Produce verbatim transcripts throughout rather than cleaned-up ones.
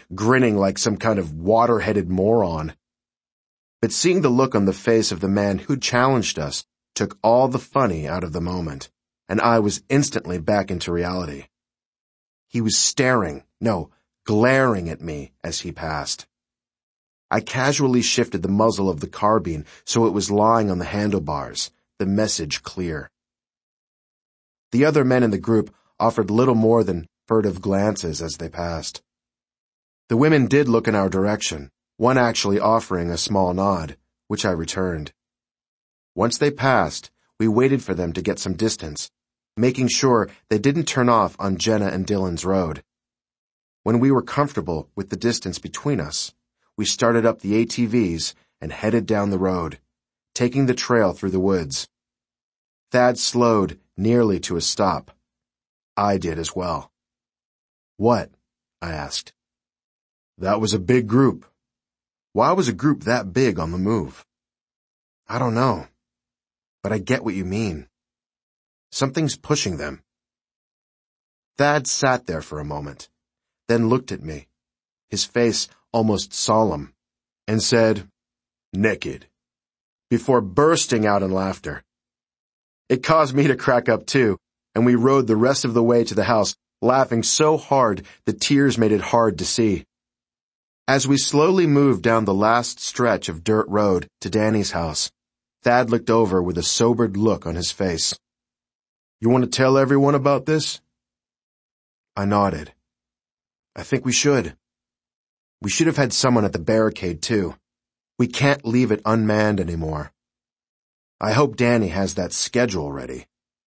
grinning like some kind of water-headed moron. But seeing the look on the face of the man who challenged us took all the funny out of the moment, and I was instantly back into reality. He was staring, no, glaring at me as he passed. I casually shifted the muzzle of the carbine so it was lying on the handlebars, the message clear. The other men in the group offered little more than furtive glances as they passed. The women did look in our direction, one actually offering a small nod, which I returned. Once they passed, we waited for them to get some distance, making sure they didn't turn off on Jenna and Dylan's road. When we were comfortable with the distance between us, we started up the A T Vs and headed down the road, taking the trail through the woods. Thad slowed nearly to a stop. I did as well. "What?" I asked. "That was a big group." "Why was a group that big on the move?" "I don't know, but I get what you mean. Something's pushing them." Thad sat there for a moment, then looked at me, his face almost solemn, and said, "Naked," before bursting out in laughter. It caused me to crack up too, and we rode the rest of the way to the house, laughing so hard the tears made it hard to see. As we slowly moved down the last stretch of dirt road to Danny's house, Thad looked over with a sobered look on his face. "You want to tell everyone about this?" I nodded. "I think we should. We should have had someone at the barricade too. We can't leave it unmanned anymore. I hope Danny has that schedule ready."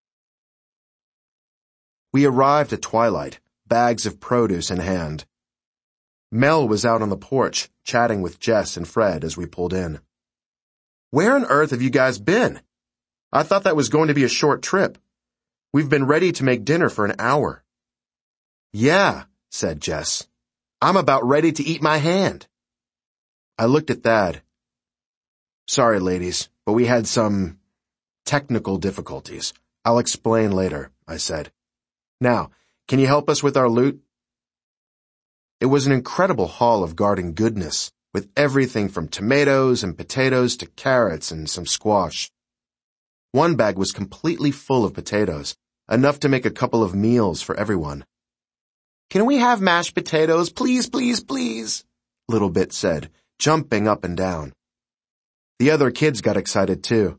We arrived at twilight, bags of produce in hand. Mel was out on the porch, chatting with Jess and Fred as we pulled in. "Where on earth have you guys been? I thought that was going to be a short trip. We've been ready to make dinner for an hour." "Yeah," said Jess. "I'm about ready to eat my hand." I looked at Thad. "Sorry, ladies, but we had some technical difficulties. I'll explain later," I said. "Now, can you help us with our loot?" It was an incredible haul of garden goodness, with everything from tomatoes and potatoes to carrots and some squash. One bag was completely full of potatoes, enough to make a couple of meals for everyone. "Can we have mashed potatoes, please, please, please?" Little Bit said, jumping up and down. The other kids got excited too.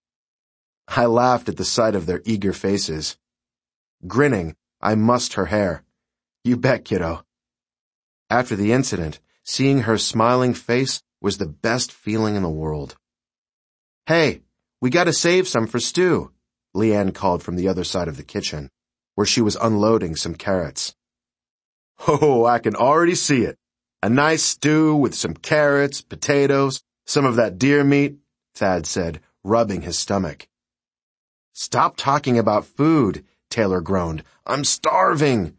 I laughed at the sight of their eager faces. Grinning, I mussed her hair. "You bet, kiddo." After the incident, seeing her smiling face was the best feeling in the world. "Hey, we gotta save some for stew," Leanne called from the other side of the kitchen, where she was unloading some carrots. "Oh, I can already see it. A nice stew with some carrots, potatoes, some of that deer meat," Thad said, rubbing his stomach. "Stop talking about food," Taylor groaned. "I'm starving."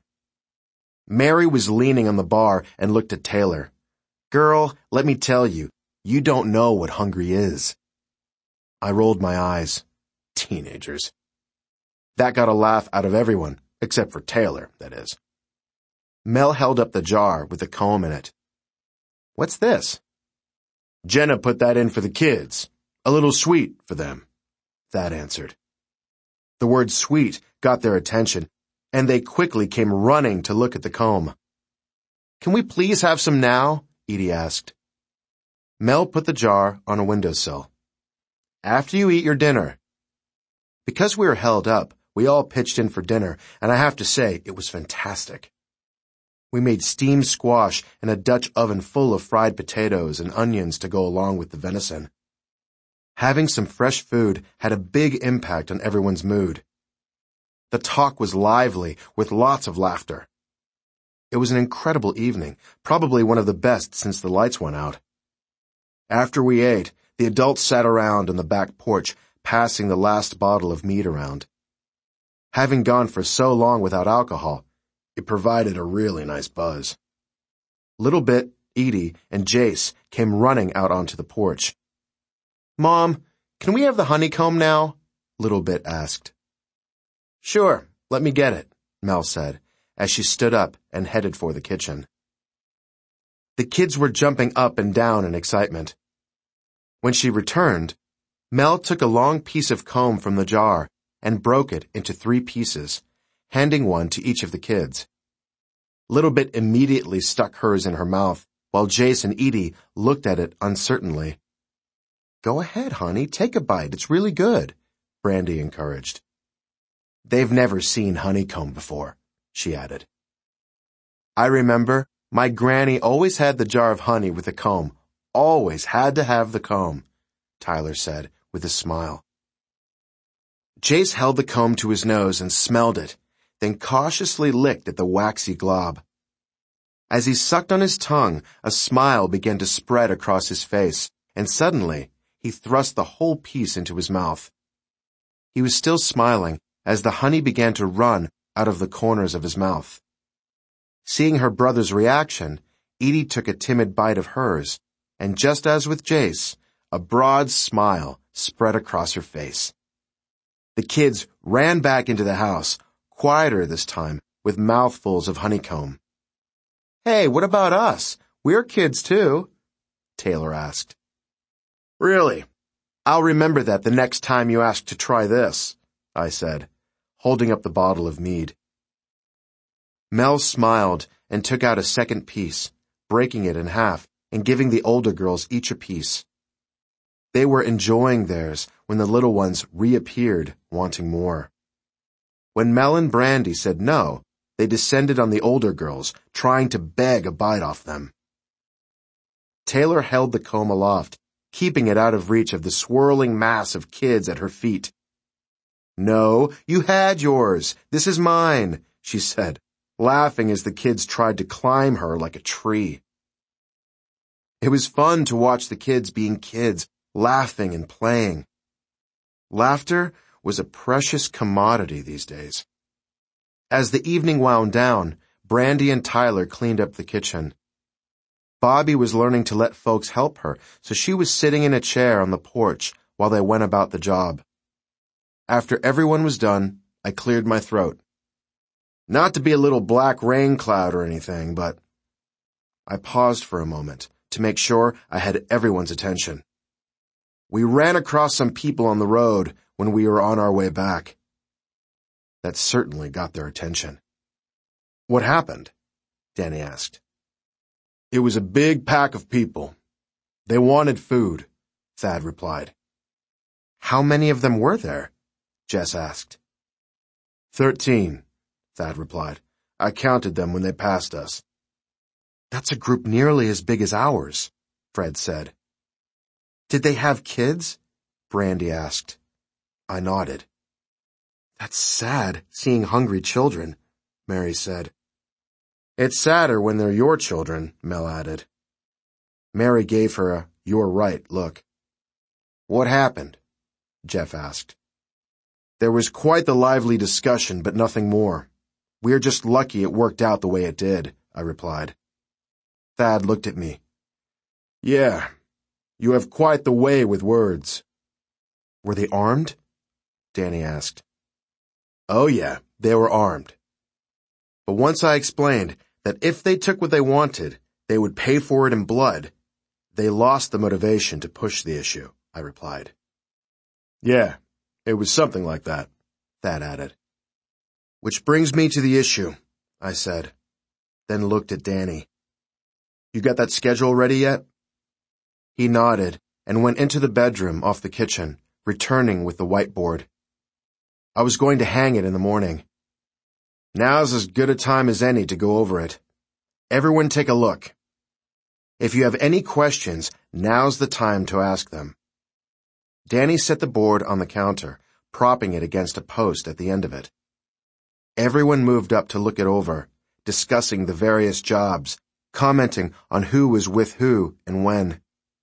Mary was leaning on the bar and looked at Taylor. "Girl, let me tell you, you don't know what hungry is." I rolled my eyes. Teenagers. That got a laugh out of everyone, except for Taylor, that is. Mel held up the jar with the comb in it. "What's this?" "Jenna put that in for the kids. A little sweet for them," Thad answered. The word sweet got their attention, and they quickly came running to look at the comb. "Can we please have some now?" Edie asked. Mel put the jar on a windowsill. "After you eat your dinner." Because we were held up, we all pitched in for dinner, and I have to say, it was fantastic. We made steamed squash and a Dutch oven full of fried potatoes and onions to go along with the venison. Having some fresh food had a big impact on everyone's mood. The talk was lively, with lots of laughter. It was an incredible evening, probably one of the best since the lights went out. After we ate, the adults sat around on the back porch, passing the last bottle of mead around. Having gone for so long without alcohol, it provided a really nice buzz. Little Bit, Edie, and Jace came running out onto the porch. "Mom, can we have the honeycomb now?" Little Bit asked. "Sure, let me get it," Mel said, as she stood up and headed for the kitchen. The kids were jumping up and down in excitement. When she returned, Mel took a long piece of comb from the jar and broke it into three pieces, handing one to each of the kids. Little Bit immediately stuck hers in her mouth, while Jace and Edie looked at it uncertainly. "Go ahead, honey, take a bite. It's really good," Brandy encouraged. "They've never seen honeycomb before," she added. "I remember my granny always had the jar of honey with the comb. Always had to have the comb," Tyler said with a smile. Jace held the comb to his nose and smelled it, then cautiously licked at the waxy glob. As he sucked on his tongue, a smile began to spread across his face, and suddenly he thrust the whole piece into his mouth. He was still smiling as the honey began to run out of the corners of his mouth. Seeing her brother's reaction, Edie took a timid bite of hers, and just as with Jace, a broad smile spread across her face. The kids ran back into the house, quieter this time, with mouthfuls of honeycomb. "Hey, what about us? We're kids too," Taylor asked. "Really? I'll remember that the next time you ask to try this," I said, holding up the bottle of mead. Mel smiled and took out a second piece, breaking it in half and giving the older girls each a piece. They were enjoying theirs when the little ones reappeared, wanting more. When Mel and Brandy said no, they descended on the older girls, trying to beg a bite off them. Taylor held the comb aloft, keeping it out of reach of the swirling mass of kids at her feet. "No, you had yours. This is mine," she said, laughing as the kids tried to climb her like a tree. It was fun to watch the kids being kids, laughing and playing. Laughter was a precious commodity these days. As the evening wound down, Brandy and Tyler cleaned up the kitchen. Bobby was learning to let folks help her, so she was sitting in a chair on the porch while they went about the job. After everyone was done, I cleared my throat. Not to be a little black rain cloud or anything, but I paused for a moment to make sure I had everyone's attention. We ran across some people on the road when we were on our way back. That certainly got their attention. "What happened?" Danny asked. "It was a big pack of people. They wanted food," Thad replied. "How many of them were there?" Jess asked. Thirteen, Thad replied. "I counted them when they passed us." "That's a group nearly as big as ours," Fred said. "Did they have kids?" Brandy asked. I nodded. "That's sad, seeing hungry children," Mary said. "It's sadder when they're your children," Mel added. Mary gave her a "you're right" look. "What happened?" Jeff asked. "There was quite the lively discussion, but nothing more. We're just lucky it worked out the way it did," I replied. Thad looked at me. "Yeah, you have quite the way with words." "Were they armed?" Danny asked. "Oh yeah, they were armed. But once I explained that if they took what they wanted, they would pay for it in blood, they lost the motivation to push the issue," I replied. "Yeah, it was something like that," Thad added. "Which brings me to the issue," I said, then looked at Danny. "You got that schedule ready yet?" He nodded and went into the bedroom off the kitchen, returning with the whiteboard. "I was going to hang it in the morning. Now's as good a time as any to go over it. Everyone take a look. If you have any questions, now's the time to ask them." Danny set the board on the counter, propping it against a post at the end of it. Everyone moved up to look it over, discussing the various jobs, commenting on who was with who and when.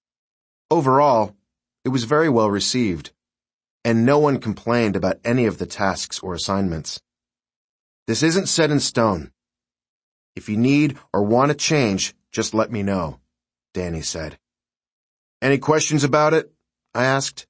Overall, it was very well received, and no one complained about any of the tasks or assignments. "This isn't set in stone. If you need or want to change, just let me know," Danny said. "Any questions about it?" I asked.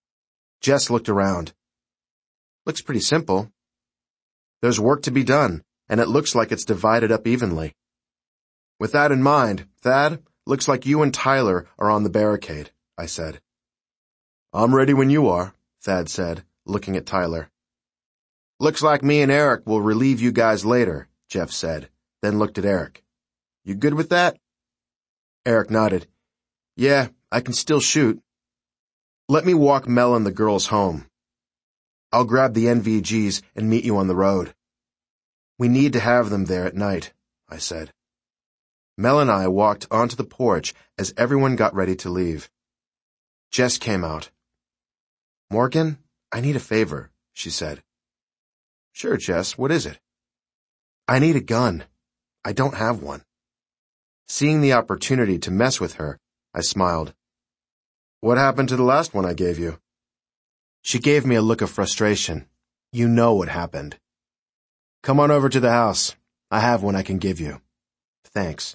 Jess looked around. "Looks pretty simple. There's work to be done, and it looks like it's divided up evenly." With that in mind, Thad, looks like you and Tyler are on the barricade, I said. I'm ready when you are, Thad said, looking at Tyler. Looks like me and Eric will relieve you guys later, Jeff said, then looked at Eric. You good with that? Eric nodded. Yeah, I can still shoot. Let me walk Mel and the girls home. I'll grab the N V Gs and meet you on the road. We need to have them there at night, I said. Mel and I walked onto the porch as everyone got ready to leave. Jess came out. Morgan, I need a favor, she said. Sure, Jess, what is it? I need a gun. I don't have one. Seeing the opportunity to mess with her, I smiled. What happened to the last one I gave you? She gave me a look of frustration. You know what happened. Come on over to the house. I have one I can give you. Thanks.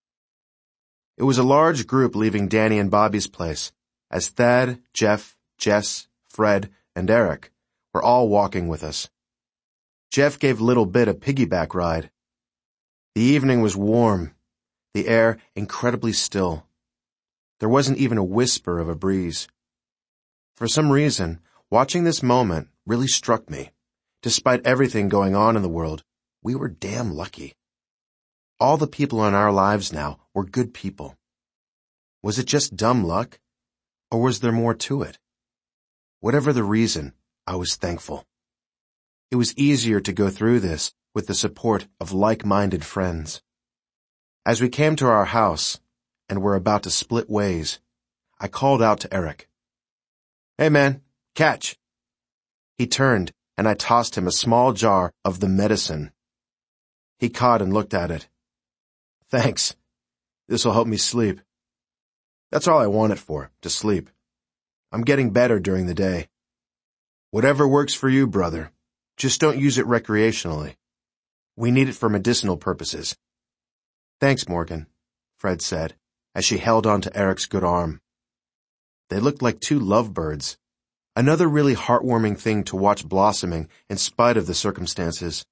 It was a large group leaving Danny and Bobby's place, as Thad, Jeff, Jess, Fred, and Eric were all walking with us. Jeff gave Little Bit a piggyback ride. The evening was warm, the air incredibly still. There wasn't even a whisper of a breeze. For some reason, watching this moment really struck me. Despite everything going on in the world, we were damn lucky. All the people in our lives now were good people. Was it just dumb luck? Or was there more to it? Whatever the reason, I was thankful. It was easier to go through this with the support of like-minded friends. As we came to our house and were about to split ways, I called out to Eric. Hey man, catch. He turned and I tossed him a small jar of the medicine. He caught and looked at it. Thanks. This'll help me sleep. That's all I want it for, to sleep. I'm getting better during the day. Whatever works for you, brother. Just don't use it recreationally. We need it for medicinal purposes. Thanks, Morgan, Fred said, as she held on to Eric's good arm. They looked like two lovebirds. Another really heartwarming thing to watch blossoming in spite of the circumstances.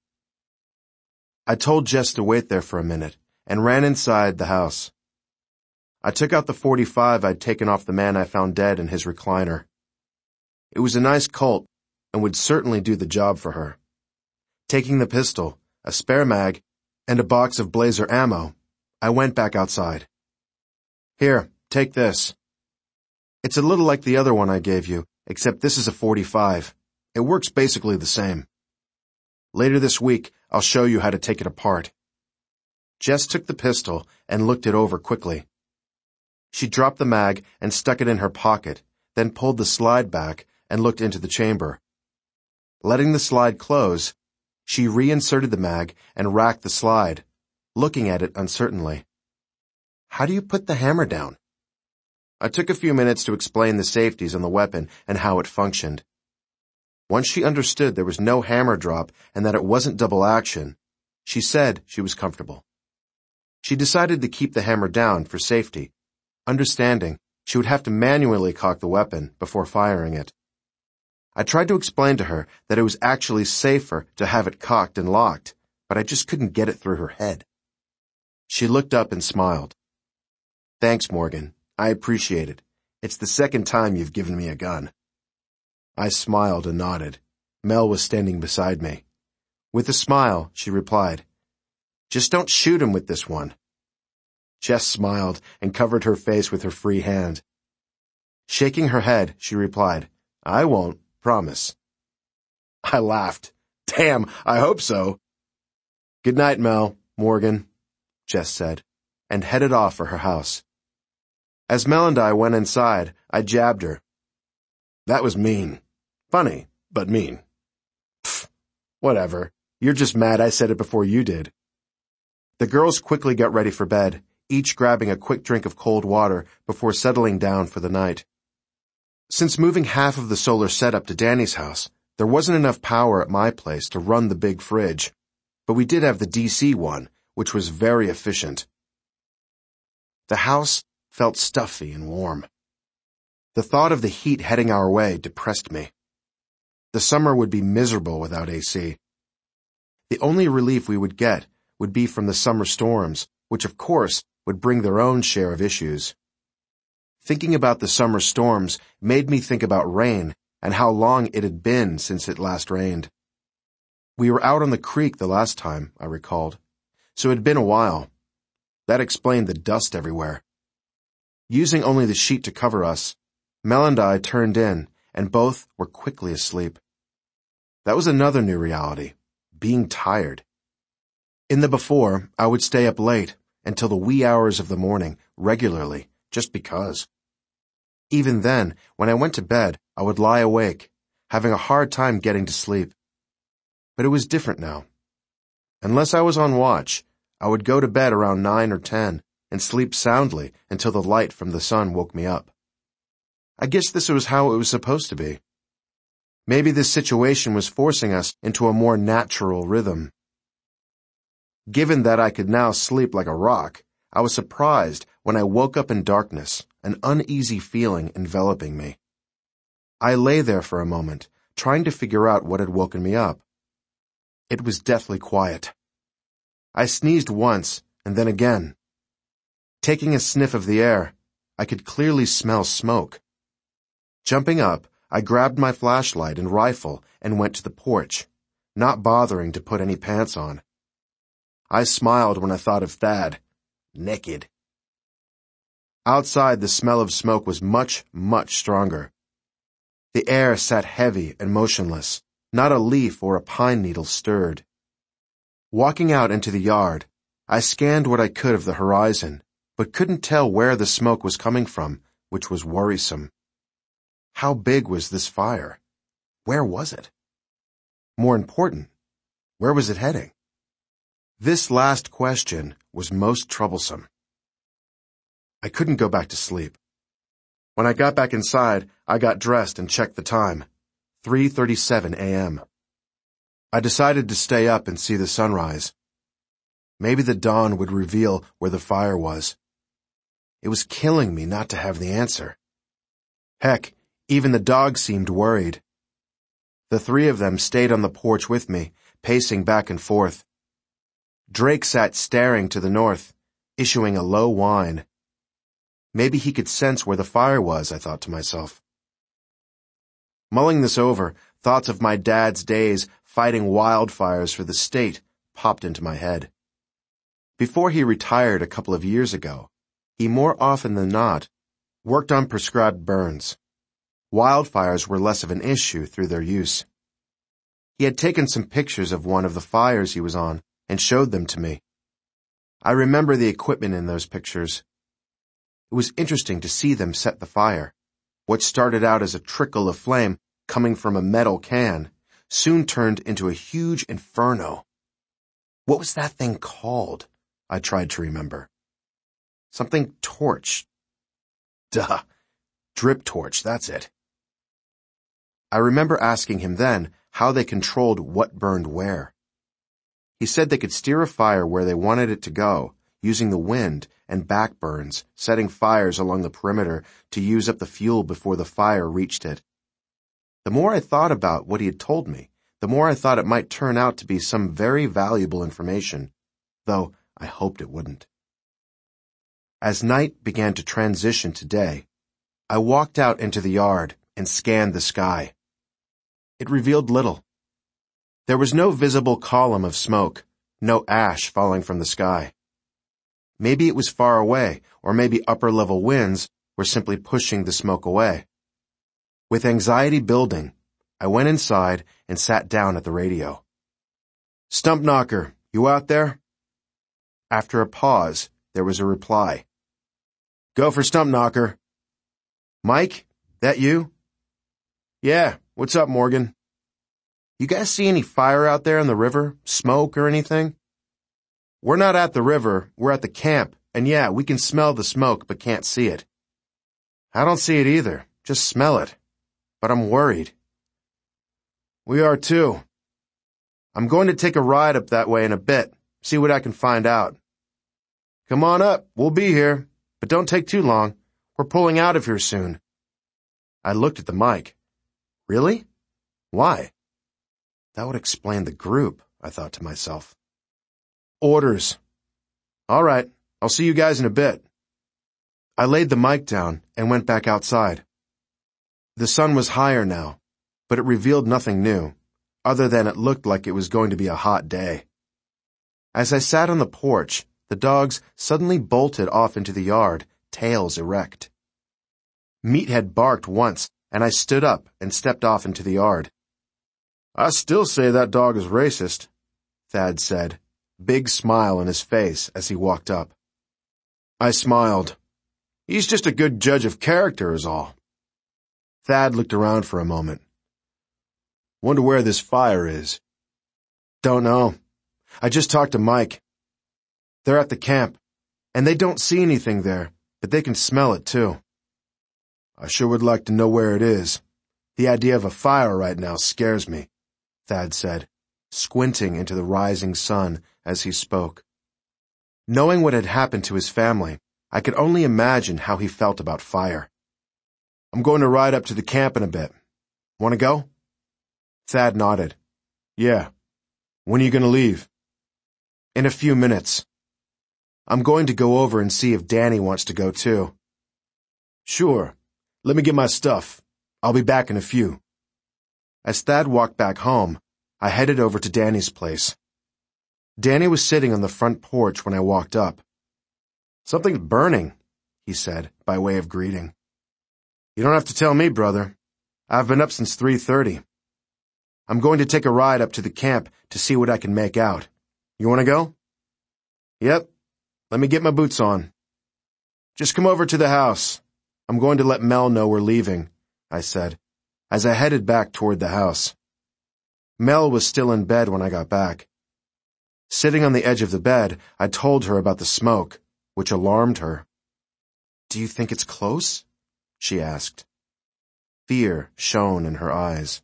I told Jess to wait there for a minute and ran inside the house. I took out the forty-five I'd taken off the man I found dead in his recliner. It was a nice Colt and would certainly do the job for her. Taking the pistol, a spare mag, and a box of Blazer ammo, I went back outside. Here, take this. It's a little like the other one I gave you, except this is a forty-five. It works basically the same. Later this week, I'll show you how to take it apart. Jess took the pistol and looked it over quickly. She dropped the mag and stuck it in her pocket, then pulled the slide back and looked into the chamber. Letting the slide close, she reinserted the mag and racked the slide, looking at it uncertainly. How do you put the hammer down? I took a few minutes to explain the safeties on the weapon and how it functioned. Once she understood there was no hammer drop and that it wasn't double action, she said she was comfortable. She decided to keep the hammer down for safety, understanding she would have to manually cock the weapon before firing it. I tried to explain to her that it was actually safer to have it cocked and locked, but I just couldn't get it through her head. She looked up and smiled. Thanks, Morgan. I appreciate it. It's the second time you've given me a gun. I smiled and nodded. Mel was standing beside me. With a smile, she replied, Just don't shoot him with this one. Jess smiled and covered her face with her free hand. Shaking her head, she replied, I won't, promise. I laughed. Damn, I hope so. Good night, Mel, Morgan, Jess said, and headed off for her house. As Mel and I went inside, I jabbed her. That was mean. Funny, but mean. Pfft, whatever. You're just mad I said it before you did. The girls quickly got ready for bed, each grabbing a quick drink of cold water before settling down for the night. Since moving half of the solar setup to Danny's house, there wasn't enough power at my place to run the big fridge, but we did have the D C one, which was very efficient. The house felt stuffy and warm. The thought of the heat heading our way depressed me. The summer would be miserable without A C. The only relief we would get would be from the summer storms, which of course would bring their own share of issues. Thinking about the summer storms made me think about rain and how long it had been since it last rained. We were out on the creek the last time, I recalled, so it had been a while. That explained the dust everywhere. Using only the sheet to cover us, Mel and I turned in, and both were quickly asleep. That was another new reality, being tired. In the before, I would stay up late until the wee hours of the morning, regularly, just because. Even then, when I went to bed, I would lie awake, having a hard time getting to sleep. But it was different now. Unless I was on watch, I would go to bed around nine or ten and sleep soundly until the light from the sun woke me up. I guess this was how it was supposed to be. Maybe this situation was forcing us into a more natural rhythm. Given that I could now sleep like a rock, I was surprised when I woke up in darkness, an uneasy feeling enveloping me. I lay there for a moment, trying to figure out what had woken me up. It was deathly quiet. I sneezed once, and then again. Taking a sniff of the air, I could clearly smell smoke. Jumping up, I grabbed my flashlight and rifle and went to the porch, not bothering to put any pants on. I smiled when I thought of Thad, naked. Outside, the smell of smoke was much, much stronger. The air sat heavy and motionless. Not a leaf or a pine needle stirred. Walking out into the yard, I scanned what I could of the horizon, but couldn't tell where the smoke was coming from, which was worrisome. How big was this fire? Where was it? More important, where was it heading? This last question was most troublesome. I couldn't go back to sleep. When I got back inside, I got dressed and checked the time. three thirty-seven a.m. I decided to stay up and see the sunrise. Maybe the dawn would reveal where the fire was. It was killing me not to have the answer. Heck, even the dog seemed worried. The three of them stayed on the porch with me, pacing back and forth. Drake sat staring to the north, issuing a low whine. Maybe he could sense where the fire was, I thought to myself. Mulling this over, thoughts of my dad's days fighting wildfires for the state popped into my head. Before he retired a couple of years ago, he more often than not worked on prescribed burns. Wildfires were less of an issue through their use. He had taken some pictures of one of the fires he was on and showed them to me. I remember the equipment in those pictures. It was interesting to see them set the fire. What started out as a trickle of flame coming from a metal can soon turned into a huge inferno. What was that thing called? I tried to remember. Something torch. Duh. Drip torch, that's it. I remember asking him then how they controlled what burned where. He said they could steer a fire where they wanted it to go, using the wind and backburns, setting fires along the perimeter to use up the fuel before the fire reached it. The more I thought about what he had told me, the more I thought it might turn out to be some very valuable information, though I hoped it wouldn't. As night began to transition to day, I walked out into the yard and scanned the sky. It revealed little. There was no visible column of smoke, no ash falling from the sky. Maybe it was far away, or maybe upper-level winds were simply pushing the smoke away. With anxiety building, I went inside and sat down at the radio. "Stump Knocker, you out there?" After a pause, there was a reply. "Go for Stump Knocker." "Mike, that you?" "Yeah, what's up, Morgan?" "You guys see any fire out there in the river, smoke or anything?" "We're not at the river, we're at the camp, and yeah, we can smell the smoke but can't see it." "I don't see it either, just smell it. But I'm worried." "We are too. I'm going to take a ride up that way in a bit, see what I can find out." "Come on up, we'll be here, but don't take too long. We're pulling out of here soon." I looked at the mic. Really? Why? That would explain the group, I thought to myself. "Orders." "All right, I'll see you guys in a bit. I laid the mic down and went back outside. The sun was higher now, but it revealed nothing new, other than it looked like it was going to be a hot day. As I sat on the porch, the dogs suddenly bolted off into the yard, tails erect. Meathead barked once, and I stood up and stepped off into the yard. I still say that dog is racist, Thad said, big smile on his face as he walked up. I smiled. He's just a good judge of character is all. Thad looked around for a moment. Wonder where this fire is. Don't know. I just talked to Mike. They're at the camp, and they don't see anything there, but they can smell it too. I sure would like to know where it is. The idea of a fire right now scares me, Thad said, squinting into the rising sun as he spoke. Knowing what had happened to his family, I could only imagine how he felt about fire. I'm going to ride up to the camp in a bit. Want to go? Thad nodded. Yeah. When are you going to leave? In a few minutes. I'm going to go over and see if Danny wants to go too. Sure. Let me get my stuff. I'll be back in a few. As Thad walked back home, I headed over to Danny's place. Danny was sitting on the front porch when I walked up. Something's burning, he said, by way of greeting. You don't have to tell me, brother. I've been up since three thirty. I'm going to take a ride up to the camp to see what I can make out. You want to go? Yep. Let me get my boots on. Just come over to the house. I'm going to let Mel know we're leaving, I said, as I headed back toward the house. Mel was still in bed when I got back. Sitting on the edge of the bed, I told her about the smoke, which alarmed her. Do you think it's close? She asked. Fear shone in her eyes.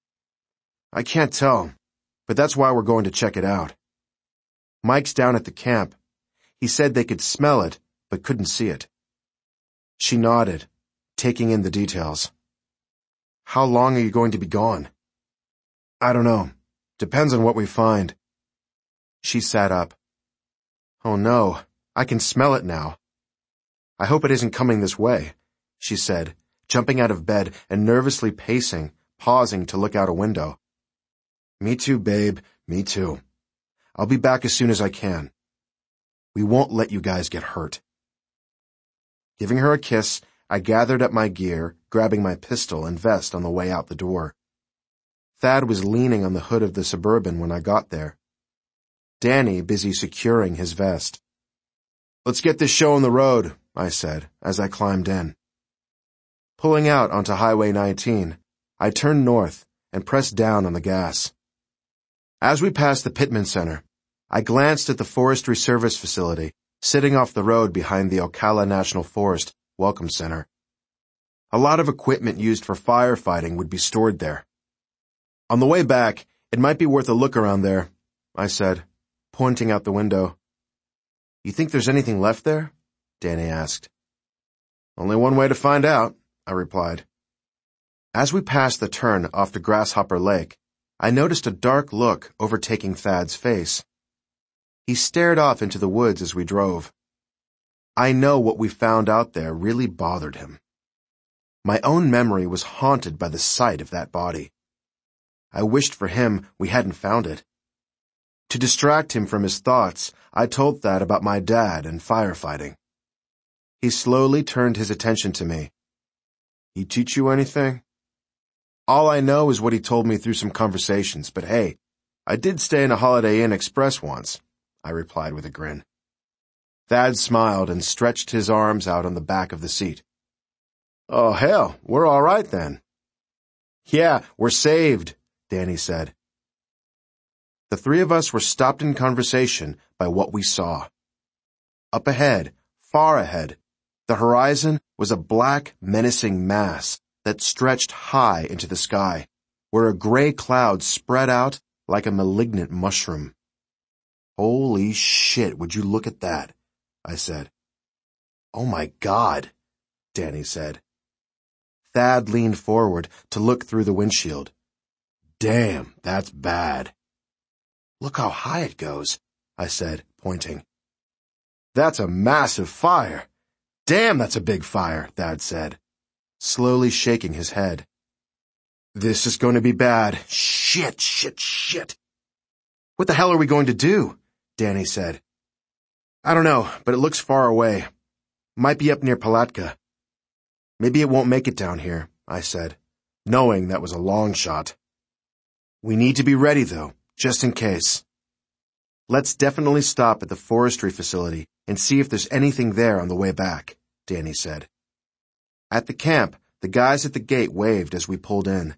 I can't tell, but that's why we're going to check it out. Mike's down at the camp. He said they could smell it, but couldn't see it. She nodded, taking in the details. How long are you going to be gone? I don't know. Depends on what we find. She sat up. Oh no, I can smell it now. I hope it isn't coming this way, she said, jumping out of bed and nervously pacing, pausing to look out a window. Me too, babe, me too. I'll be back as soon as I can. We won't let you guys get hurt. Giving her a kiss, I gathered up my gear, grabbing my pistol and vest on the way out the door. Thad was leaning on the hood of the Suburban when I got there. Danny busy securing his vest. Let's get this show on the road, I said, as I climbed in. Pulling out onto Highway nineteen, I turned north and pressed down on the gas. As we passed the Pittman Center, I glanced at the Forestry Service facility, sitting off the road behind the Ocala National Forest Welcome Center. A lot of equipment used for firefighting would be stored there. On the way back, it might be worth a look around there, I said, pointing out the window. You think there's anything left there? Danny asked. Only one way to find out, I replied. As we passed the turn off the Grasshopper Lake, I noticed a dark look overtaking Thad's face. He stared off into the woods as we drove. I know what we found out there really bothered him. My own memory was haunted by the sight of that body. I wished for him we hadn't found it. To distract him from his thoughts, I told Thad about my dad and firefighting. He slowly turned his attention to me. He teach you anything? All I know is what he told me through some conversations, but hey, I did stay in a Holiday Inn Express once, I replied with a grin. Thad smiled and stretched his arms out on the back of the seat. Oh, hell, we're all right then. Yeah, we're saved, Danny said. The three of us were stopped in conversation by what we saw. Up ahead, far ahead, the horizon was a black, menacing mass that stretched high into the sky, where a gray cloud spread out like a malignant mushroom. Holy shit, would you look at that, I said. Oh my God, Danny said. Thad leaned forward to look through the windshield. Damn, that's bad. Look how high it goes, I said, pointing. That's a massive fire. Damn, that's a big fire, Thad said, slowly shaking his head. This is going to be bad. Shit, shit, shit. What the hell are we going to do? Danny said. I don't know, but it looks far away. Might be up near Palatka. Maybe it won't make it down here, I said, knowing that was a long shot. We need to be ready, though, just in case. Let's definitely stop at the forestry facility and see if there's anything there on the way back, Danny said. At the camp, the guys at the gate waved as we pulled in.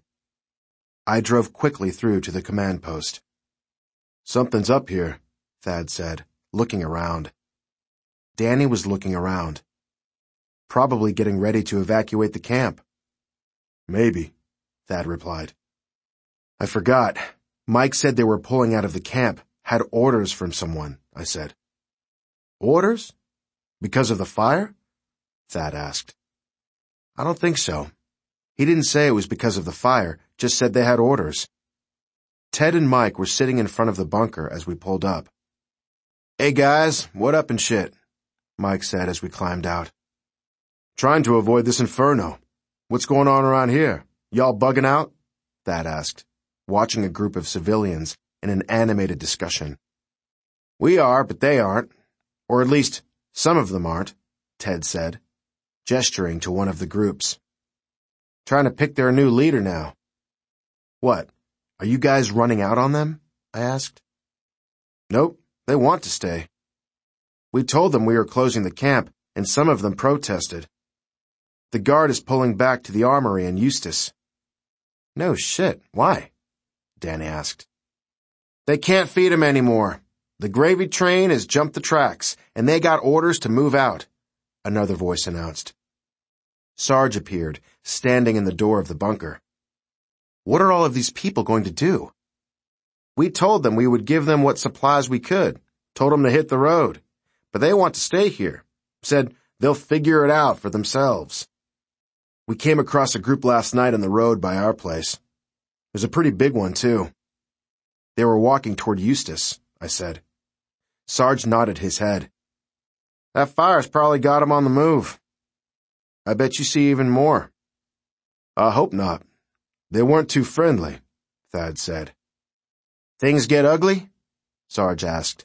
I drove quickly through to the command post. Something's up here, Thad said, looking around. Danny was looking around. Probably getting ready to evacuate the camp. Maybe, Thad replied. I forgot. Mike said they were pulling out of the camp, had orders from someone, I said. Orders? Because of the fire? Thad asked. I don't think so. He didn't say it was because of the fire, just said they had orders. Ted and Mike were sitting in front of the bunker as we pulled up. Hey guys, what up and shit? Mike said as we climbed out. Trying to avoid this inferno. What's going on around here? Y'all bugging out? Thad asked, watching a group of civilians in an animated discussion. We are, but they aren't. Or at least, some of them aren't, Ted said, gesturing to one of the groups. Trying to pick their new leader now. What, are you guys running out on them? I asked. Nope, they want to stay. We told them we were closing the camp, and some of them protested. The guard is pulling back to the armory in Eustis. No shit, why? Danny asked. They can't feed him anymore. The gravy train has jumped the tracks, and they got orders to move out, another voice announced. Sarge appeared, standing in the door of the bunker. What are all of these people going to do? We told them we would give them what supplies we could, told them to hit the road, but they want to stay here, said they'll figure it out for themselves. We came across a group last night on the road by our place. It was a pretty big one, too. They were walking toward Eustis, I said. Sarge nodded his head. That fire's probably got 'em on the move. I bet you see even more. I hope not. They weren't too friendly, Thad said. Things get ugly? Sarge asked.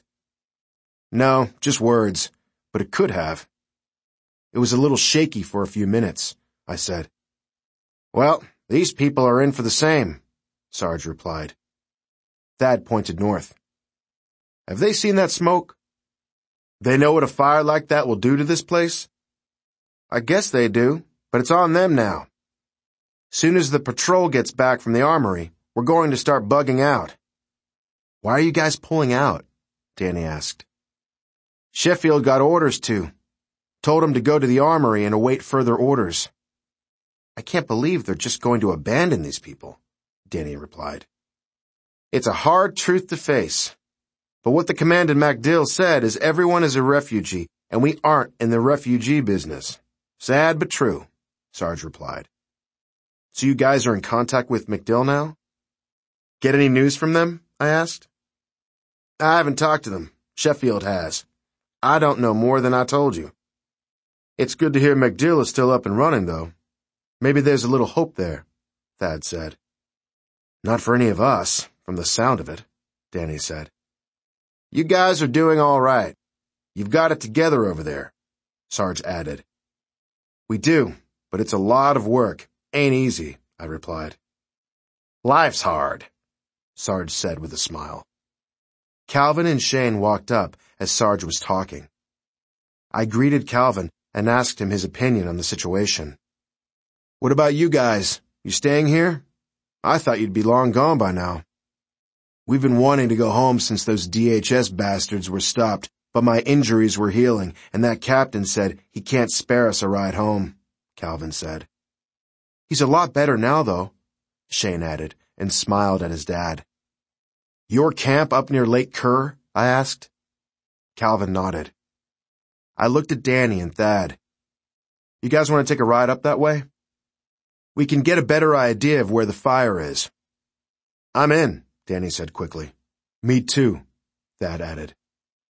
No, just words, but it could have. It was a little shaky for a few minutes, I said. Well, these people are in for the same, Sarge replied. Thad pointed north. Have they seen that smoke? They know what a fire like that will do to this place? I guess they do, but it's on them now. Soon as the patrol gets back from the armory, we're going to start bugging out. Why are you guys pulling out? Danny asked. Sheffield got orders to. Told him to go to the armory and await further orders. I can't believe they're just going to abandon these people, Danny replied. It's a hard truth to face. But what the Commandant MacDill said is everyone is a refugee, and we aren't in the refugee business. Sad but true, Sarge replied. So you guys are in contact with MacDill now? Get any news from them? I asked. I haven't talked to them. Sheffield has. I don't know more than I told you. It's good to hear MacDill is still up and running, though. Maybe there's a little hope there, Thad said. Not for any of us, from the sound of it, Danny said. You guys are doing all right. You've got it together over there, Sarge added. We do, but it's a lot of work. Ain't easy, I replied. Life's hard, Sarge said with a smile. Calvin and Shane walked up as Sarge was talking. I greeted Calvin and asked him his opinion on the situation. What about you guys? You staying here? I thought you'd be long gone by now. We've been wanting to go home since those D H S bastards were stopped, but my injuries were healing, and that captain said he can't spare us a ride home, Calvin said. He's a lot better now, though, Shane added, and smiled at his dad. Your camp up near Lake Kerr? I asked. Calvin nodded. I looked at Danny and Thad. You guys want to take a ride up that way? We can get a better idea of where the fire is. I'm in, Danny said quickly. Me too, Thad added.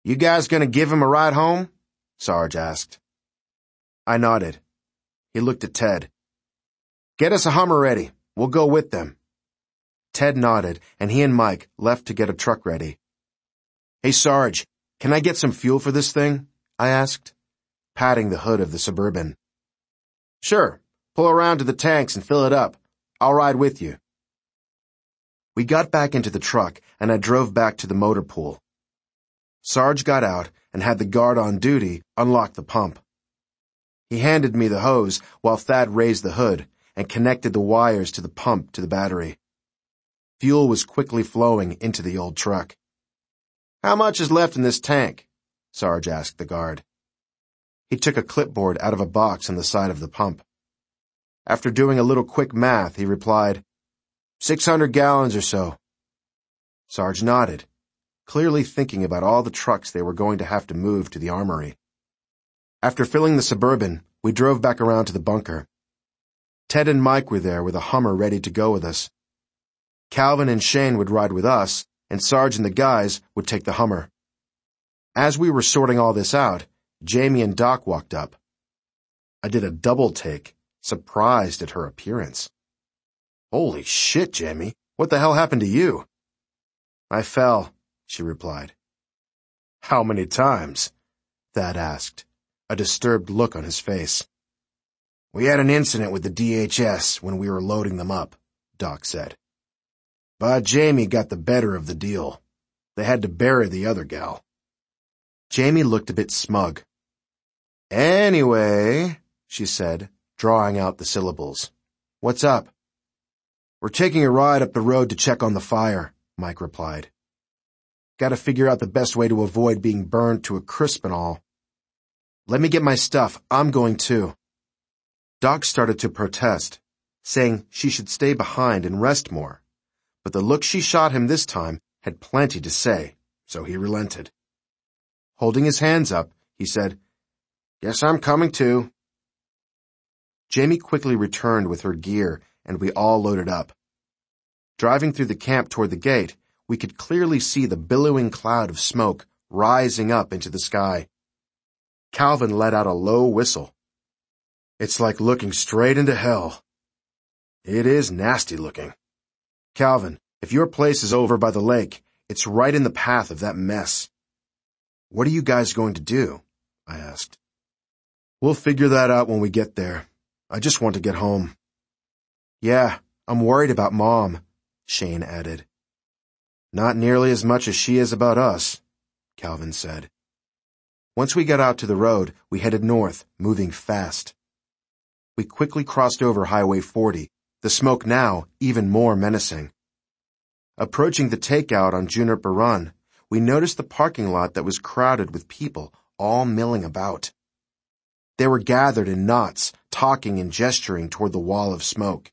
You guys gonna give him a ride home? Sarge asked. I nodded. He looked at Ted. Get us a Hummer ready. We'll go with them. Ted nodded, and he and Mike left to get a truck ready. Hey, Sarge, can I get some fuel for this thing? I asked, patting the hood of the Suburban. Sure. Pull around to the tanks and fill it up. I'll ride with you. We got back into the truck, and I drove back to the motor pool. Sarge got out and had the guard on duty unlock the pump. He handed me the hose while Thad raised the hood and connected the wires to the pump to the battery. Fuel was quickly flowing into the old truck. How much is left in this tank? Sarge asked the guard. He took a clipboard out of a box on the side of the pump. After doing a little quick math, he replied, Six hundred gallons or so. Sarge nodded, clearly thinking about all the trucks they were going to have to move to the armory. After filling the Suburban, we drove back around to the bunker. Ted and Mike were there with a Hummer ready to go with us. Calvin and Shane would ride with us, and Sarge and the guys would take the Hummer. As we were sorting all this out, Jamie and Doc walked up. I did a double take, surprised at her appearance. Holy shit, Jamie. What the hell happened to you? I fell, she replied. How many times? Thad asked, a disturbed look on his face. We had an incident with the D H S when we were loading them up, Doc said. But Jamie got the better of the deal. They had to bury the other gal. Jamie looked a bit smug. Anyway, she said, drawing out the syllables. What's up? We're taking a ride up the road to check on the fire, Mike replied. Gotta figure out the best way to avoid being burned to a crisp and all. Let me get my stuff. I'm going too. Doc started to protest, saying she should stay behind and rest more. But the look she shot him this time had plenty to say, so he relented. Holding his hands up, he said, Guess I'm coming too. Jamie quickly returned with her gear, and we all loaded up. Driving through the camp toward the gate, we could clearly see the billowing cloud of smoke rising up into the sky. Calvin let out a low whistle. It's like looking straight into hell. It is nasty looking. Calvin, if your place is over by the lake, it's right in the path of that mess. What are you guys going to do? I asked. We'll figure that out when we get there. I just want to get home. Yeah, I'm worried about Mom, Shane added. Not nearly as much as she is about us, Calvin said. Once we got out to the road, we headed north, moving fast. We quickly crossed over Highway forty, the smoke now even more menacing. Approaching the takeout on Juniper Run, we noticed the parking lot that was crowded with people all milling about. They were gathered in knots, talking and gesturing toward the wall of smoke.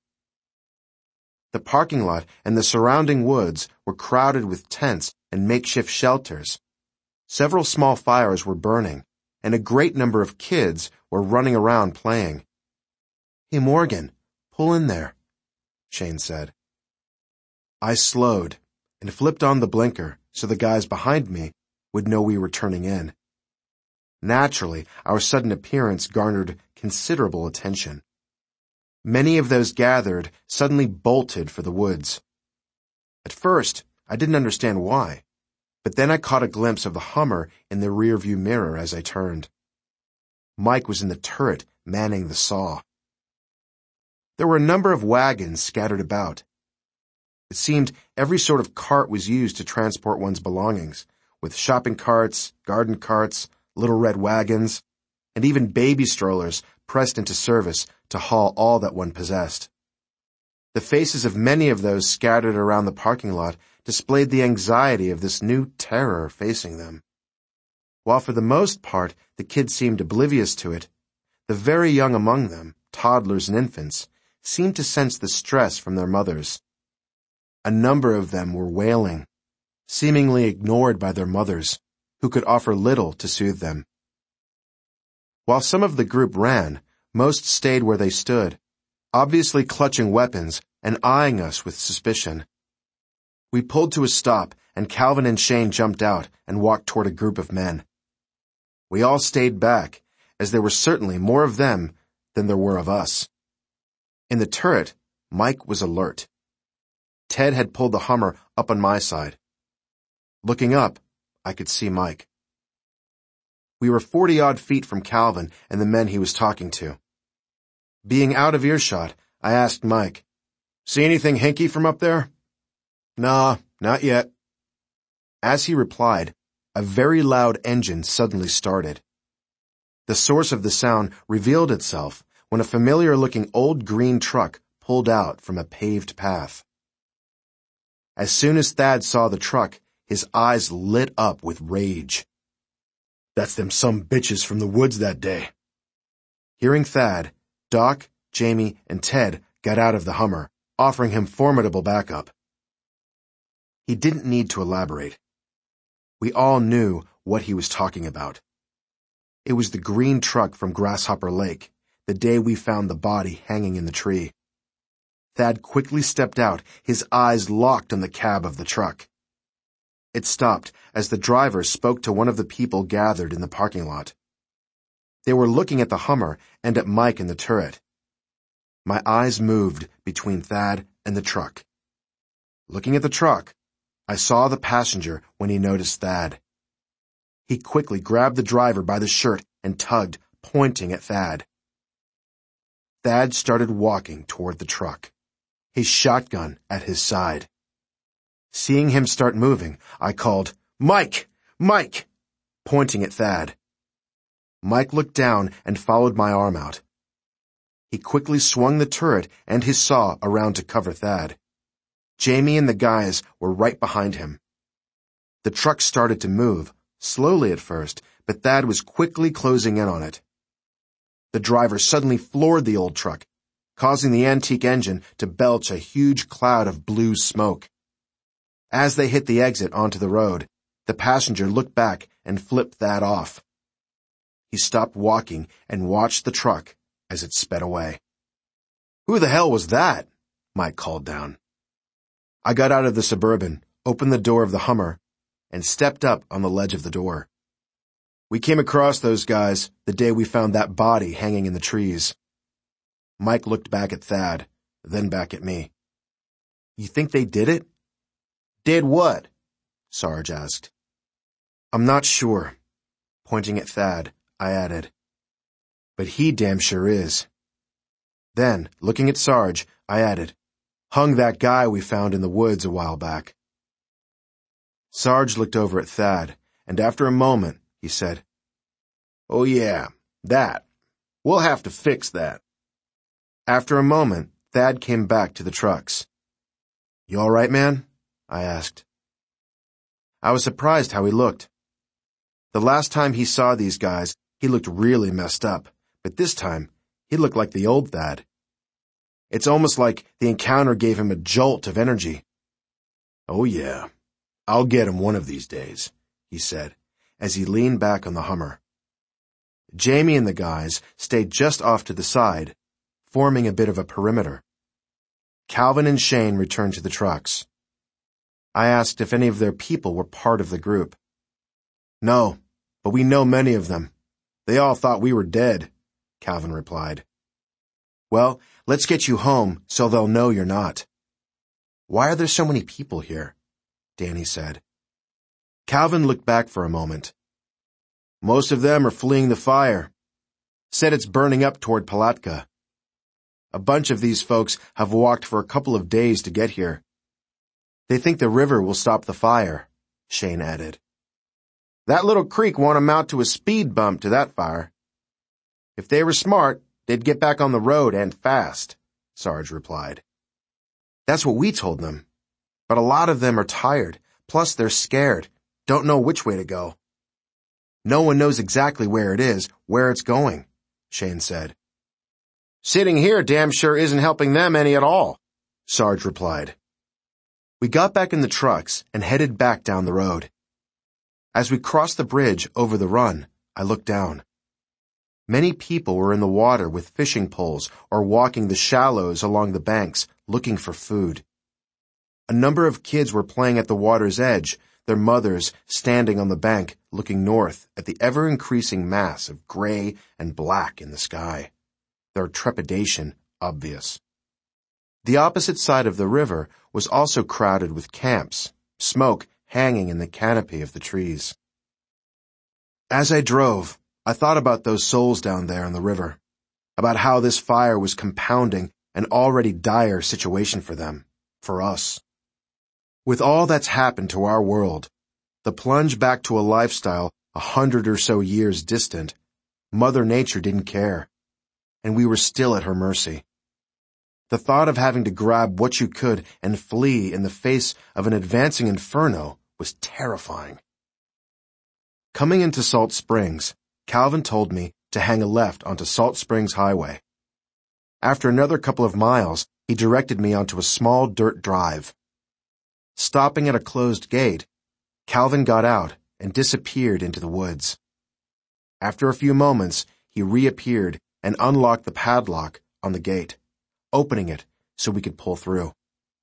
The parking lot and the surrounding woods were crowded with tents and makeshift shelters. Several small fires were burning, and a great number of kids were running around playing. Hey, Morgan, pull in there, Shane said. I slowed and flipped on the blinker so the guys behind me would know we were turning in. Naturally, our sudden appearance garnered considerable attention. Many of those gathered suddenly bolted for the woods. At first, I didn't understand why, but then I caught a glimpse of the Hummer in the rearview mirror as I turned. Mike was in the turret manning the saw. There were a number of wagons scattered about. It seemed every sort of cart was used to transport one's belongings, with shopping carts, garden carts, little red wagons, and even baby strollers pressed into service to haul all that one possessed. The faces of many of those scattered around the parking lot displayed the anxiety of this new terror facing them. While for the most part the kids seemed oblivious to it, the very young among them, toddlers and infants, seemed to sense the stress from their mothers. A number of them were wailing, seemingly ignored by their mothers, who could offer little to soothe them. While some of the group ran, most stayed where they stood, obviously clutching weapons and eyeing us with suspicion. We pulled to a stop, and Calvin and Shane jumped out and walked toward a group of men. We all stayed back, as there were certainly more of them than there were of us. In the turret, Mike was alert. Ted had pulled the Hummer up on my side. Looking up, I could see Mike. We were forty-odd feet from Calvin and the men he was talking to. Being out of earshot, I asked Mike, "See anything hinky from up there?" "Nah, not yet." As he replied, a very loud engine suddenly started. The source of the sound revealed itself when a familiar-looking old green truck pulled out from a paved path. As soon as Thad saw the truck, his eyes lit up with rage. "That's them some bitches from the woods that day." Hearing Thad, Doc, Jamie, and Ted got out of the Hummer, offering him formidable backup. He didn't need to elaborate. We all knew what he was talking about. It was the green truck from Grasshopper Lake, the day we found the body hanging in the tree. Thad quickly stepped out, his eyes locked on the cab of the truck. It stopped as the driver spoke to one of the people gathered in the parking lot. They were looking at the Hummer and at Mike in the turret. My eyes moved between Thad and the truck. Looking at the truck, I saw the passenger when he noticed Thad. He quickly grabbed the driver by the shirt and tugged, pointing at Thad. Thad started walking toward the truck, his shotgun at his side. Seeing him start moving, I called, "Mike! Mike!" pointing at Thad. Mike looked down and followed my arm out. He quickly swung the turret and his saw around to cover Thad. Jamie and the guys were right behind him. The truck started to move, slowly at first, but Thad was quickly closing in on it. The driver suddenly floored the old truck, causing the antique engine to belch a huge cloud of blue smoke. As they hit the exit onto the road, the passenger looked back and flipped Thad off. He stopped walking and watched the truck as it sped away. "Who the hell was that?" Mike called down. I got out of the Suburban, opened the door of the Hummer, and stepped up on the ledge of the door. "We came across those guys the day we found that body hanging in the trees." Mike looked back at Thad, then back at me. "You think they did it?" "Did what?" Sarge asked. "I'm not sure." Pointing at Thad, I added, "But he damn sure is." Then, looking at Sarge, I added, "Hung that guy we found in the woods a while back." Sarge looked over at Thad, and after a moment, he said, "Oh yeah, that. We'll have to fix that." After a moment, Thad came back to the trucks. "You all right, man?" I asked. I was surprised how he looked. The last time he saw these guys, he looked really messed up, but this time, he looked like the old Thad. It's almost like the encounter gave him a jolt of energy. "Oh yeah, I'll get him one of these days," he said, as he leaned back on the Hummer. Jamie and the guys stayed just off to the side, forming a bit of a perimeter. Calvin and Shane returned to the trucks. I asked if any of their people were part of the group. "No, but we know many of them. They all thought we were dead," Calvin replied. "Well, let's get you home so they'll know you're not." "Why are there so many people here?" Danny said. Calvin looked back for a moment. "Most of them are fleeing the fire. Said it's burning up toward Palatka. A bunch of these folks have walked for a couple of days to get here. They think the river will stop the fire," Shane added. "That little creek won't amount to a speed bump to that fire. If they were smart, they'd get back on the road and fast," Sarge replied. "That's what we told them. But a lot of them are tired, plus they're scared, don't know which way to go." "No one knows exactly where it is, where it's going," Shane said. "Sitting here damn sure isn't helping them any at all," Sarge replied. We got back in the trucks and headed back down the road. As we crossed the bridge over the run, I looked down. Many people were in the water with fishing poles or walking the shallows along the banks looking for food. A number of kids were playing at the water's edge, their mothers standing on the bank looking north at the ever-increasing mass of gray and black in the sky, their trepidation obvious. The opposite side of the river was also crowded with camps, smoke hanging in the canopy of the trees. As I drove, I thought about those souls down there in the river, about how this fire was compounding an already dire situation for them, for us. With all that's happened to our world, the plunge back to a lifestyle a hundred or so years distant, Mother Nature didn't care, and we were still at her mercy. The thought of having to grab what you could and flee in the face of an advancing inferno was terrifying. Coming into Salt Springs, Calvin told me to hang a left onto Salt Springs Highway. After another couple of miles, he directed me onto a small dirt drive. Stopping at a closed gate, Calvin got out and disappeared into the woods. After a few moments, he reappeared and unlocked the padlock on the gate, opening it so we could pull through.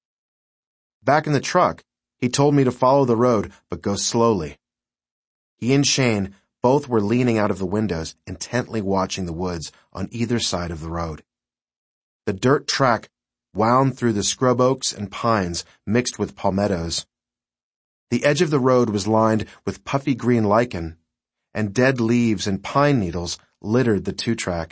Back in the truck, he told me to follow the road but go slowly. He and Shane both were leaning out of the windows, intently watching the woods on either side of the road. The dirt track wound through the scrub oaks and pines mixed with palmettos. The edge of the road was lined with puffy green lichen, and dead leaves and pine needles littered the two-track.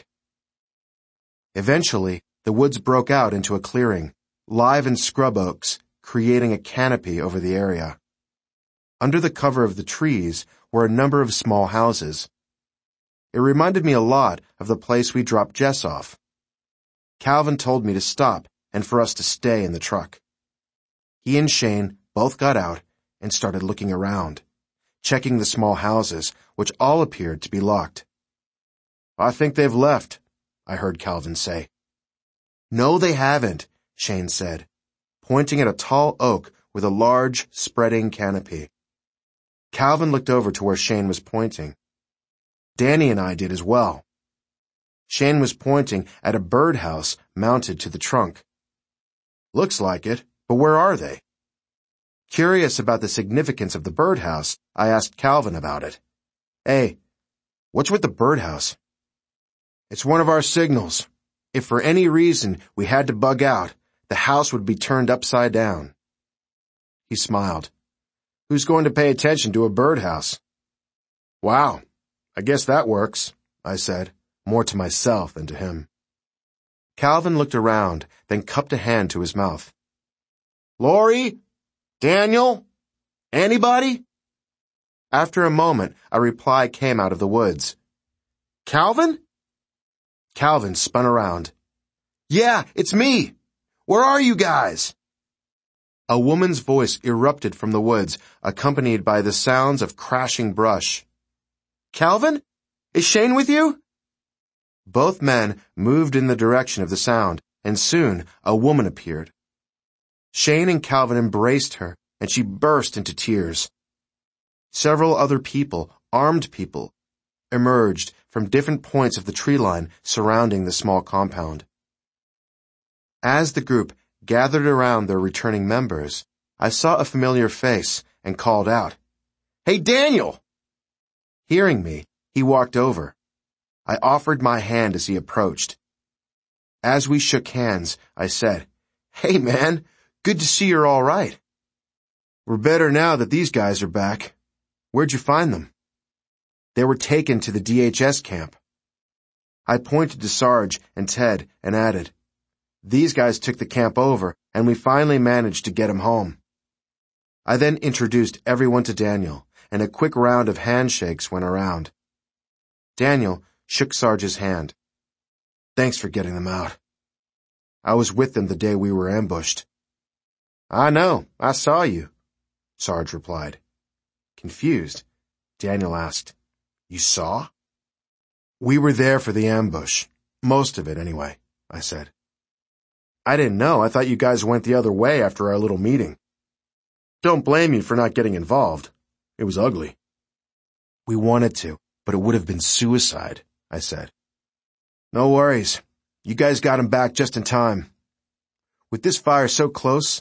Eventually, the woods broke out into a clearing, live-and scrub oaks, creating a canopy over the area. Under the cover of the trees were a number of small houses. It reminded me a lot of the place we dropped Jess off. Calvin told me to stop and for us to stay in the truck. He and Shane both got out and started looking around, checking the small houses, which all appeared to be locked. "I think they've left," I heard Calvin say. "No, they haven't," Shane said, pointing at a tall oak with a large, spreading canopy. Calvin looked over to where Shane was pointing. Danny and I did as well. Shane was pointing at a birdhouse mounted to the trunk. "Looks like it, but where are they?" Curious about the significance of the birdhouse, I asked Calvin about it. "Hey, what's with the birdhouse?" "It's one of our signals. If for any reason we had to bug out, the house would be turned upside down." He smiled. "Who's going to pay attention to a birdhouse?" "Wow, I guess that works," I said, more to myself than to him. Calvin looked around, then cupped a hand to his mouth. "Lori? Daniel? Anybody?" After a moment, a reply came out of the woods. "Calvin?" Calvin spun around. "Yeah, it's me. Where are you guys?" A woman's voice erupted from the woods, accompanied by the sounds of crashing brush. "Calvin? Is Shane with you?" Both men moved in the direction of the sound, and soon a woman appeared. Shane and Calvin embraced her, and she burst into tears. Several other people, armed people, emerged from different points of the tree line surrounding the small compound. As the group gathered around their returning members, I saw a familiar face and called out, "Hey, Daniel!" Hearing me, he walked over. I offered my hand as he approached. As we shook hands, I said, "Hey, man, good to see you're all right." "We're better now that these guys are back. Where'd you find them?" "They were taken to the D H S camp." I pointed to Sarge and Ted and added, "These guys took the camp over, and we finally managed to get him home." I then introduced everyone to Daniel, and a quick round of handshakes went around. Daniel shook Sarge's hand. "Thanks for getting them out. I was with them the day we were ambushed." "I know, I saw you," Sarge replied. Confused, Daniel asked, "You saw?" "We were there for the ambush. Most of it, anyway," I said. "I didn't know. I thought you guys went the other way after our little meeting." "Don't blame you for not getting involved. It was ugly." "We wanted to, but it would have been suicide," I said. "No worries. You guys got him back just in time. With this fire so close,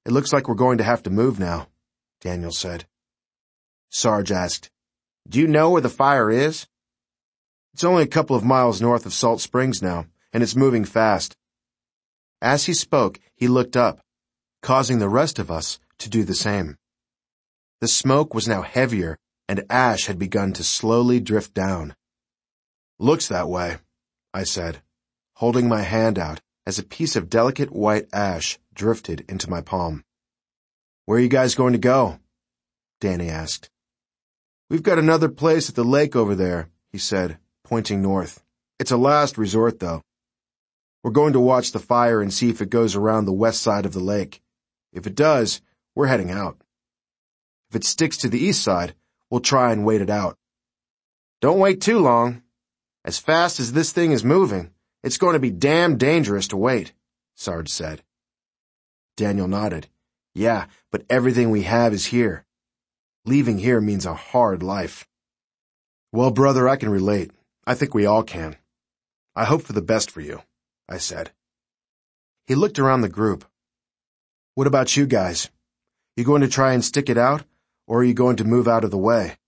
It looks like we're going to have to move now, Daniel said. Sarge asked, "Do you know where the fire is?" "It's only a couple of miles north of Salt Springs now, and it's moving fast." As he spoke, he looked up, causing the rest of us to do the same. The smoke was now heavier, and ash had begun to slowly drift down. "Looks that way," I said, holding my hand out as a piece of delicate white ash drifted into my palm. "Where are you guys going to go?" Danny asked. "We've got another place at the lake over there," he said, pointing north. "It's a last resort, though. We're going to watch the fire and see if it goes around the west side of the lake. If it does, we're heading out. If it sticks to the east side, we'll try and wait it out." "Don't wait too long. As fast as this thing is moving, it's going to be damn dangerous to wait," Sarge said. Daniel nodded. "Yeah, but everything we have is here. Leaving here means a hard life." "Well, brother, I can relate. I think we all can. I hope for the best for you," I said. He looked around the group. "What about you guys? You going to try and stick it out, or are you going to move out of the way?"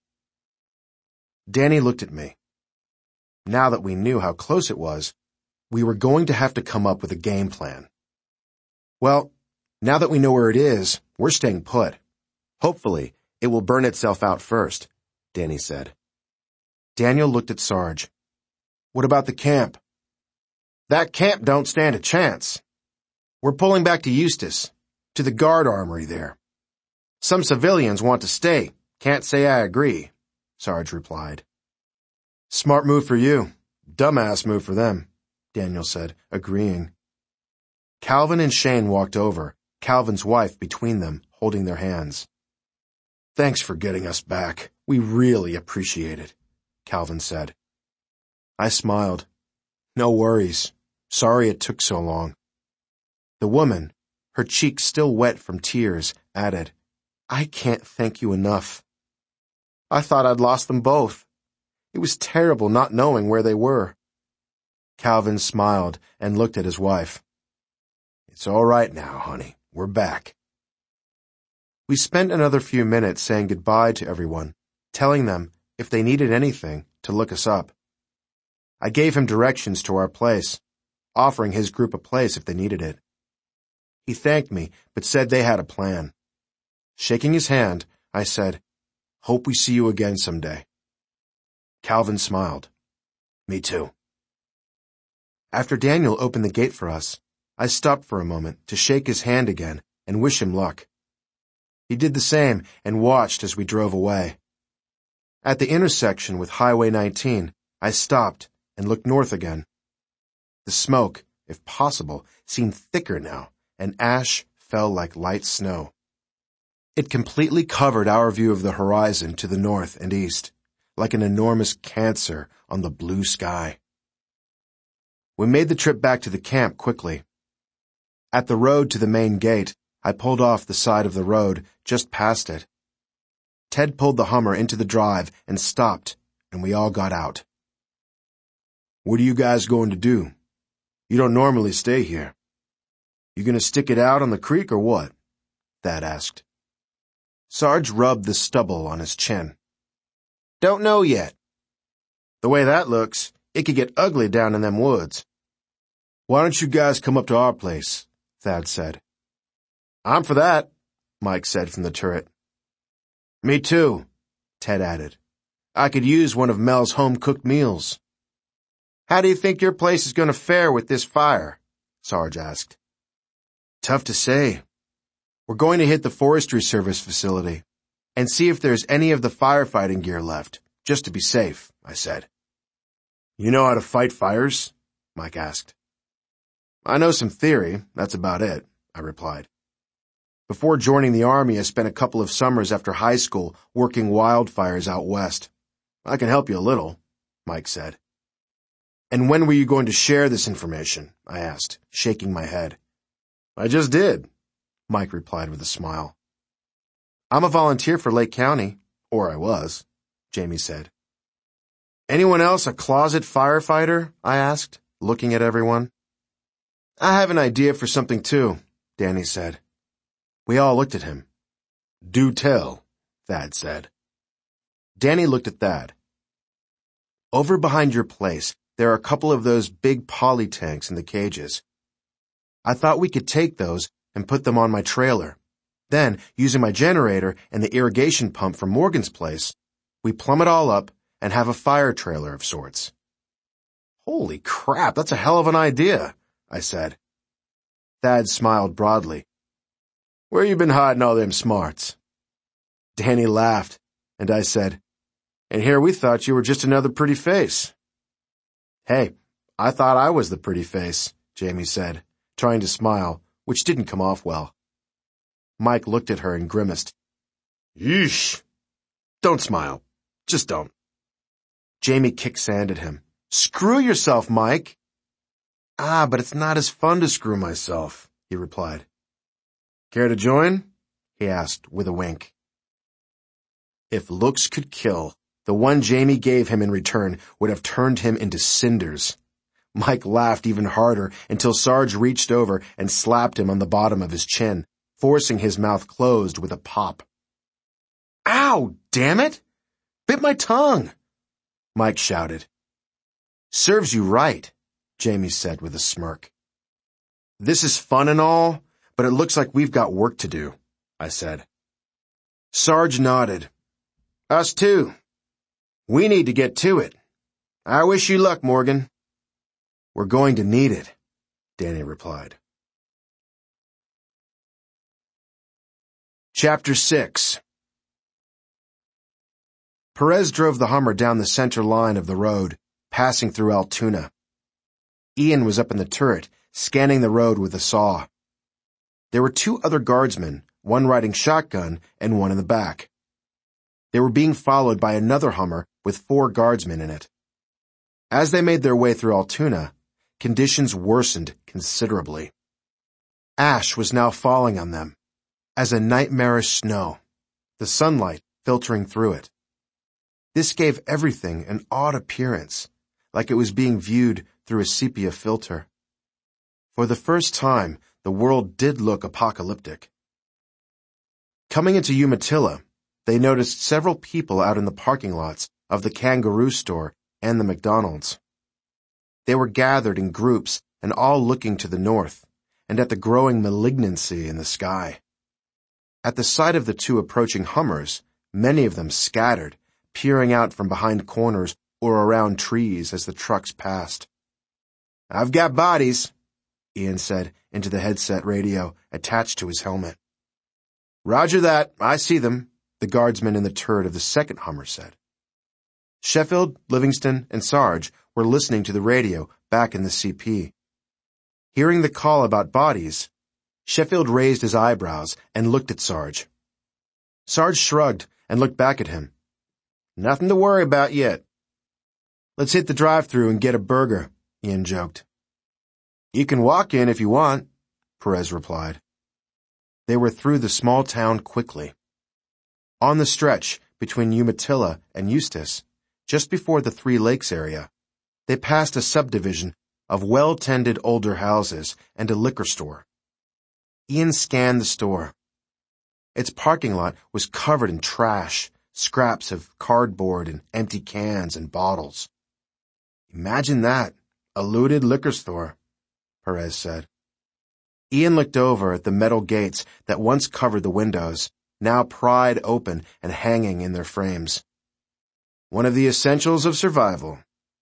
Danny looked at me. Now that we knew how close it was, we were going to have to come up with a game plan. "Well, now that we know where it is, we're staying put. Hopefully, it will burn itself out first," Danny said. Daniel looked at Sarge. "What about the camp?" "That camp don't stand a chance. We're pulling back to Eustis, to the guard armory there. Some civilians want to stay. Can't say I agree," Sarge replied. "Smart move for you. Dumbass move for them," Daniel said, agreeing. Calvin and Shane walked over, Calvin's wife between them, holding their hands. "Thanks for getting us back. We really appreciate it," Calvin said. I smiled. "No worries. Sorry it took so long." The woman, her cheeks still wet from tears, added, "I can't thank you enough. I thought I'd lost them both. It was terrible not knowing where they were." Calvin smiled and looked at his wife. "It's all right now, honey. We're back." We spent another few minutes saying goodbye to everyone, telling them, if they needed anything, to look us up. I gave him directions to our place, offering his group a place if they needed it. He thanked me, but said they had a plan. Shaking his hand, I said, "Hope we see you again someday." Calvin smiled. "Me too." After Daniel opened the gate for us, I stopped for a moment to shake his hand again and wish him luck. He did the same and watched as we drove away. At the intersection with Highway nineteen, I stopped and looked north again. The smoke, if possible, seemed thicker now, and ash fell like light snow. It completely covered our view of the horizon to the north and east, like an enormous cancer on the blue sky. We made the trip back to the camp quickly. At the road to the main gate, I pulled off the side of the road just past it. Ted pulled the Hummer into the drive and stopped, and we all got out. "What are you guys going to do? You don't normally stay here. You gonna stick it out on the creek or what?" Thad asked. Sarge rubbed the stubble on his chin. "Don't know yet. The way that looks, it could get ugly down in them woods." "Why don't you guys come up to our place?" Thad said. "I'm for that," Mike said from the turret. "Me too," Ted added. "I could use one of Mel's home-cooked meals." "How do you think your place is going to fare with this fire?" Sarge asked. "Tough to say. We're going to hit the Forestry Service facility and see if there's any of the firefighting gear left, just to be safe," I said. "You know how to fight fires?" Mike asked. "I know some theory, that's about it," I replied. "Before joining the Army, I spent a couple of summers after high school working wildfires out west. I can help you a little," Mike said. "And when were you going to share this information?" I asked, shaking my head. "I just did," Mike replied with a smile. "I'm a volunteer for Lake County, or I was," Jamie said. "Anyone else a closet firefighter?" I asked, looking at everyone. "I have an idea for something too," Danny said. We all looked at him. "Do tell," Thad said. Danny looked at Thad. "Over behind your place, there are a couple of those big poly tanks in the cages. I thought we could take those and put them on my trailer. Then, using my generator and the irrigation pump from Morgan's place, we plumb it all up and have a fire trailer of sorts." "Holy crap, that's a hell of an idea," I said. Thad smiled broadly. "Where you been hiding all them smarts?" Danny laughed, and I said, "And here we thought you were just another pretty face." "Hey, I thought I was the pretty face," Jamie said, trying to smile, which didn't come off well. Mike looked at her and grimaced. "Yeesh. Don't smile. Just don't." Jamie kicked sand at him. "Screw yourself, Mike." "Ah, but it's not as fun to screw myself," he replied. "Care to join?" he asked with a wink. If looks could kill, the one Jamie gave him in return would have turned him into cinders. Mike laughed even harder until Sarge reached over and slapped him on the bottom of his chin, forcing his mouth closed with a pop. "Ow, damn it! Bit my tongue!" Mike shouted. "Serves you right," Jamie said with a smirk. "This is fun and all, but it looks like we've got work to do," I said. Sarge nodded. "Us too. We need to get to it. I wish you luck, Morgan." "We're going to need it," Danny replied. Chapter six. Perez drove the Hummer down the center line of the road, passing through Altoona. Ian was up in the turret, scanning the road with a saw. There were two other guardsmen, one riding shotgun and one in the back. They were being followed by another Hummer with four guardsmen in it. As they made their way through Altoona, conditions worsened considerably. Ash was now falling on them, as a nightmarish snow, the sunlight filtering through it. This gave everything an odd appearance, like it was being viewed through a sepia filter. For the first time, the world did look apocalyptic. Coming into Umatilla, they noticed several people out in the parking lots of the Kangaroo store and the McDonald's. They were gathered in groups and all looking to the north and at the growing malignancy in the sky. At the sight of the two approaching Hummers, many of them scattered, peering out from behind corners or around trees as the trucks passed. "I've got bodies," Ian said into the headset radio attached to his helmet. "Roger that, I see them," the guardsman in the turret of the second Hummer said. Sheffield, Livingston, and Sarge were listening to the radio back in the C P. Hearing the call about bodies, Sheffield raised his eyebrows and looked at Sarge. Sarge shrugged and looked back at him. "Nothing to worry about yet." "Let's hit the drive-thru and get a burger," Ian joked. "You can walk in if you want," Perez replied. They were through the small town quickly. On the stretch between Umatilla and Eustis, just before the Three Lakes area, they passed a subdivision of well-tended older houses and a liquor store. Ian scanned the store. Its parking lot was covered in trash, scraps of cardboard and empty cans and bottles. "Imagine that, a looted liquor store," Perez said. Ian looked over at the metal gates that once covered the windows, now pried open and hanging in their frames. One of the essentials of survival.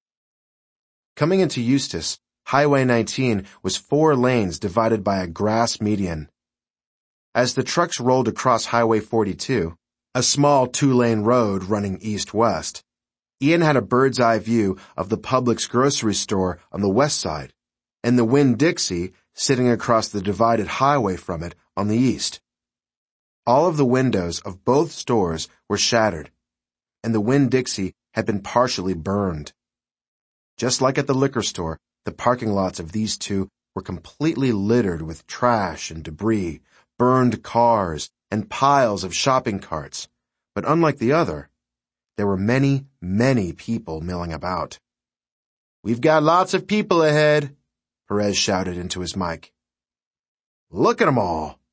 Coming into Eustis, Highway nineteen was four lanes divided by a grass median. As the trucks rolled across Highway forty-two, a small two-lane road running east-west, Ian had a bird's-eye view of the Publix grocery store on the west side, and the Winn-Dixie sitting across the divided highway from it on the east. All of the windows of both stores were shattered, and the Winn-Dixie had been partially burned. Just like at the liquor store, the parking lots of these two were completely littered with trash and debris, burned cars, and piles of shopping carts. But unlike the other, there were many, many people milling about. "We've got lots of people ahead," Perez shouted into his mic. "Look at 'em all,"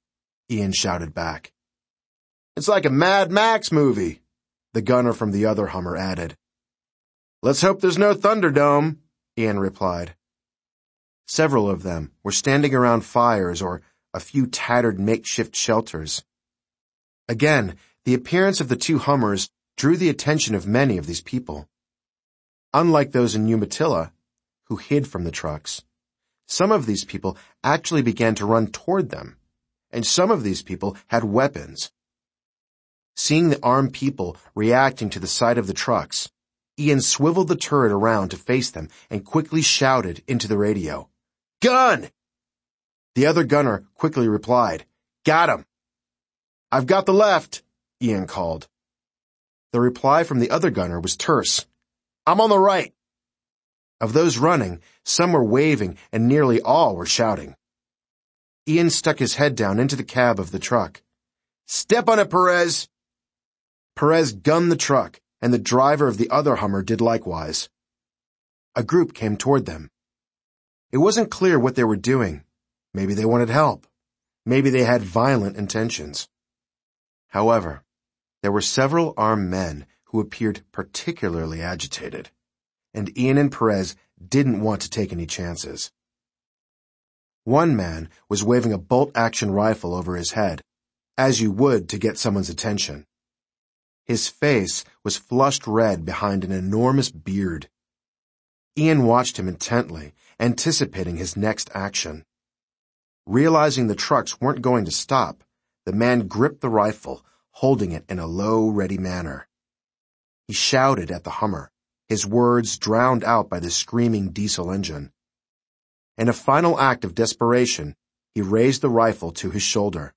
Ian shouted back. It's like a Mad Max movie, the gunner from the other Hummer added. Let's hope there's no Thunderdome, Ian replied. Several of them were standing around fires or a few tattered makeshift shelters. Again, the appearance of the two Hummers drew the attention of many of these people. Unlike those in Umatilla, who hid from the trucks, some of these people actually began to run toward them, and some of these people had weapons. Seeing the armed people reacting to the sight of the trucks, Ian swiveled the turret around to face them and quickly shouted into the radio, Gun! The other gunner quickly replied, Got him! I've got the left, Ian called. The reply from the other gunner was terse, I'm on the right. Of those running, some were waving and nearly all were shouting. Ian stuck his head down into the cab of the truck. Step on it, Perez! Perez gunned the truck, and the driver of the other Hummer did likewise. A group came toward them. It wasn't clear what they were doing. Maybe they wanted help. Maybe they had violent intentions. However, there were several armed men who appeared particularly agitated, and Ian and Perez didn't want to take any chances. One man was waving a bolt-action rifle over his head, as you would to get someone's attention. His face was flushed red behind an enormous beard. Ian watched him intently, anticipating his next action. Realizing the trucks weren't going to stop, the man gripped the rifle, holding it in a low, ready manner. He shouted at the Hummer, his words drowned out by the screaming diesel engine. In a final act of desperation, he raised the rifle to his shoulder.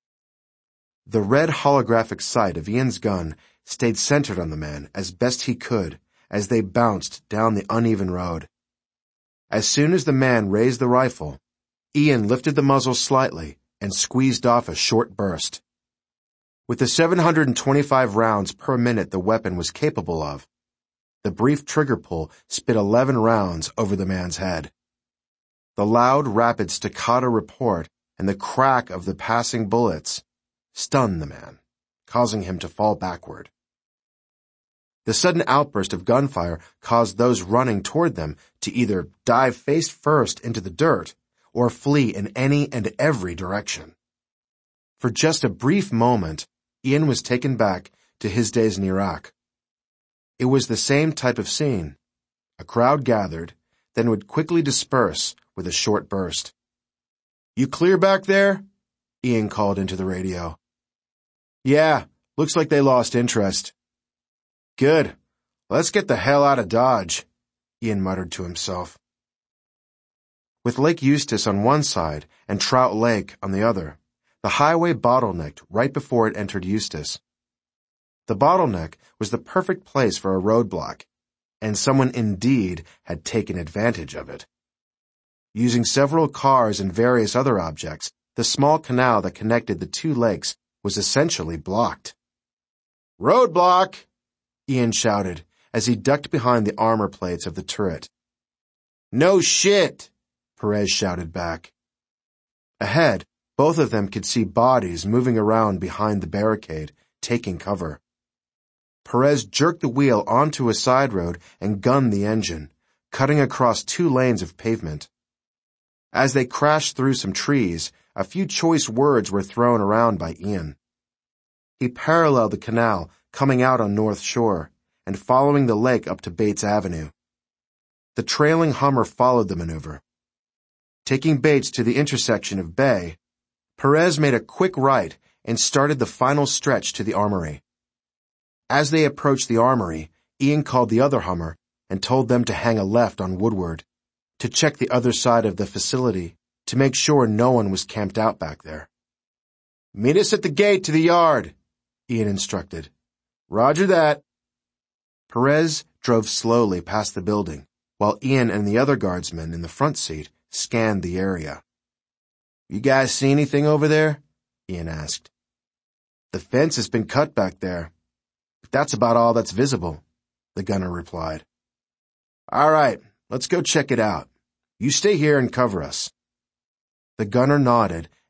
The red holographic sight of Ian's gun stayed centered on the man as best he could as they bounced down the uneven road. As soon as the man raised the rifle, Ian lifted the muzzle slightly and squeezed off a short burst. With the seven hundred twenty-five rounds per minute the weapon was capable of, the brief trigger pull spit eleven rounds over the man's head. The loud, rapid staccato report and the crack of the passing bullets stunned the man, causing him to fall backward. The sudden outburst of gunfire caused those running toward them to either dive face first into the dirt or flee in any and every direction. For just a brief moment, Ian was taken back to his days in Iraq. It was the same type of scene. A crowd gathered, then would quickly disperse with a short burst. You clear back there? Ian called into the radio. Yeah, looks like they lost interest. Good. Let's get the hell out of Dodge, Ian muttered to himself. With Lake Eustis on one side and Trout Lake on the other, the highway bottlenecked right before it entered Eustis. The bottleneck was the perfect place for a roadblock, and someone indeed had taken advantage of it. Using several cars and various other objects, the small canal that connected the two lakes was essentially blocked. Roadblock! Ian shouted as he ducked behind the armor plates of the turret. No shit! Perez shouted back. Ahead, both of them could see bodies moving around behind the barricade, taking cover. Perez jerked the wheel onto a side road and gunned the engine, cutting across two lanes of pavement. As they crashed through some trees, a few choice words were thrown around by Ian. He paralleled the canal, coming out on North Shore, and following the lake up to Bates Avenue. The trailing Hummer followed the maneuver. Taking Bates to the intersection of Bay, Perez made a quick right and started the final stretch to the armory. As they approached the armory, Ian called the other Hummer and told them to hang a left on Woodward, to check the other side of the facility, to make sure no one was camped out back there. Meet us at the gate to the yard, Ian instructed. Roger that. Perez drove slowly past the building, while Ian and the other guardsmen in the front seat scanned the area. You guys see anything over there? Ian asked. The fence has been cut back there. But that's about all that's visible, the gunner replied. All right, let's go check it out. You stay here and cover us. The gunner nodded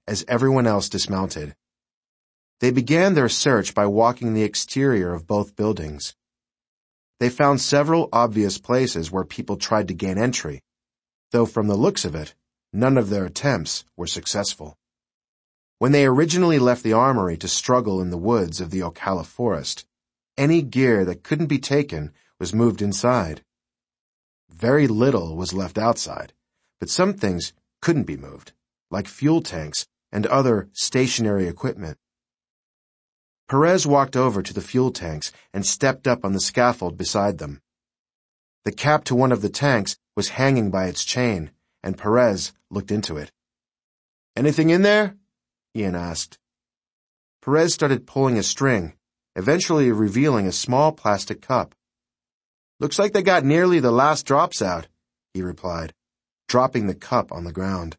as everyone else dismounted. They began their search by walking the exterior of both buildings. They found several obvious places where people tried to gain entry, though from the looks of it, none of their attempts were successful. When they originally left the armory to struggle in the woods of the Ocala forest, any gear that couldn't be taken was moved inside. Very little was left outside, but some things couldn't be moved, like fuel tanks and other stationary equipment. Perez walked over to the fuel tanks and stepped up on the scaffold beside them. The cap to one of the tanks was hanging by its chain, and Perez looked into it. "Anything in there?" Ian asked. Perez started pulling a string, eventually revealing a small plastic cup. "Looks like they got nearly the last drops out," he replied, dropping the cup on the ground.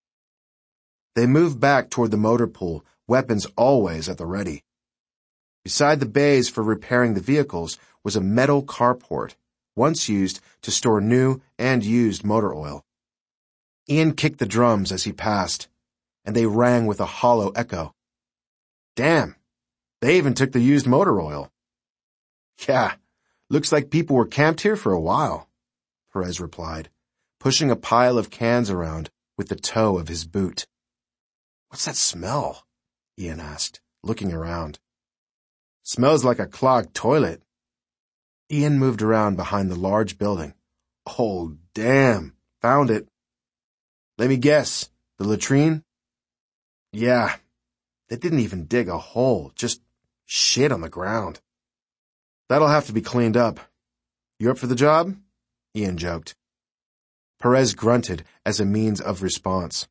They moved back toward the motor pool, weapons always at the ready. Beside the bays for repairing the vehicles was a metal carport, once used to store new and used motor oil. Ian kicked the drums as he passed, and they rang with a hollow echo. "Damn, they even took the used motor oil." "Yeah, looks like people were camped here for a while," Perez replied, pushing a pile of cans around with the toe of his boot. "What's that smell?" Ian asked, looking around. "Smells like a clogged toilet." Ian moved around behind the large building. "Oh, damn, found it." "Let me guess, the latrine?" "Yeah, they didn't even dig a hole, just shit on the ground." "That'll have to be cleaned up. You up for the job?" Ian joked. Perez grunted as a means of response.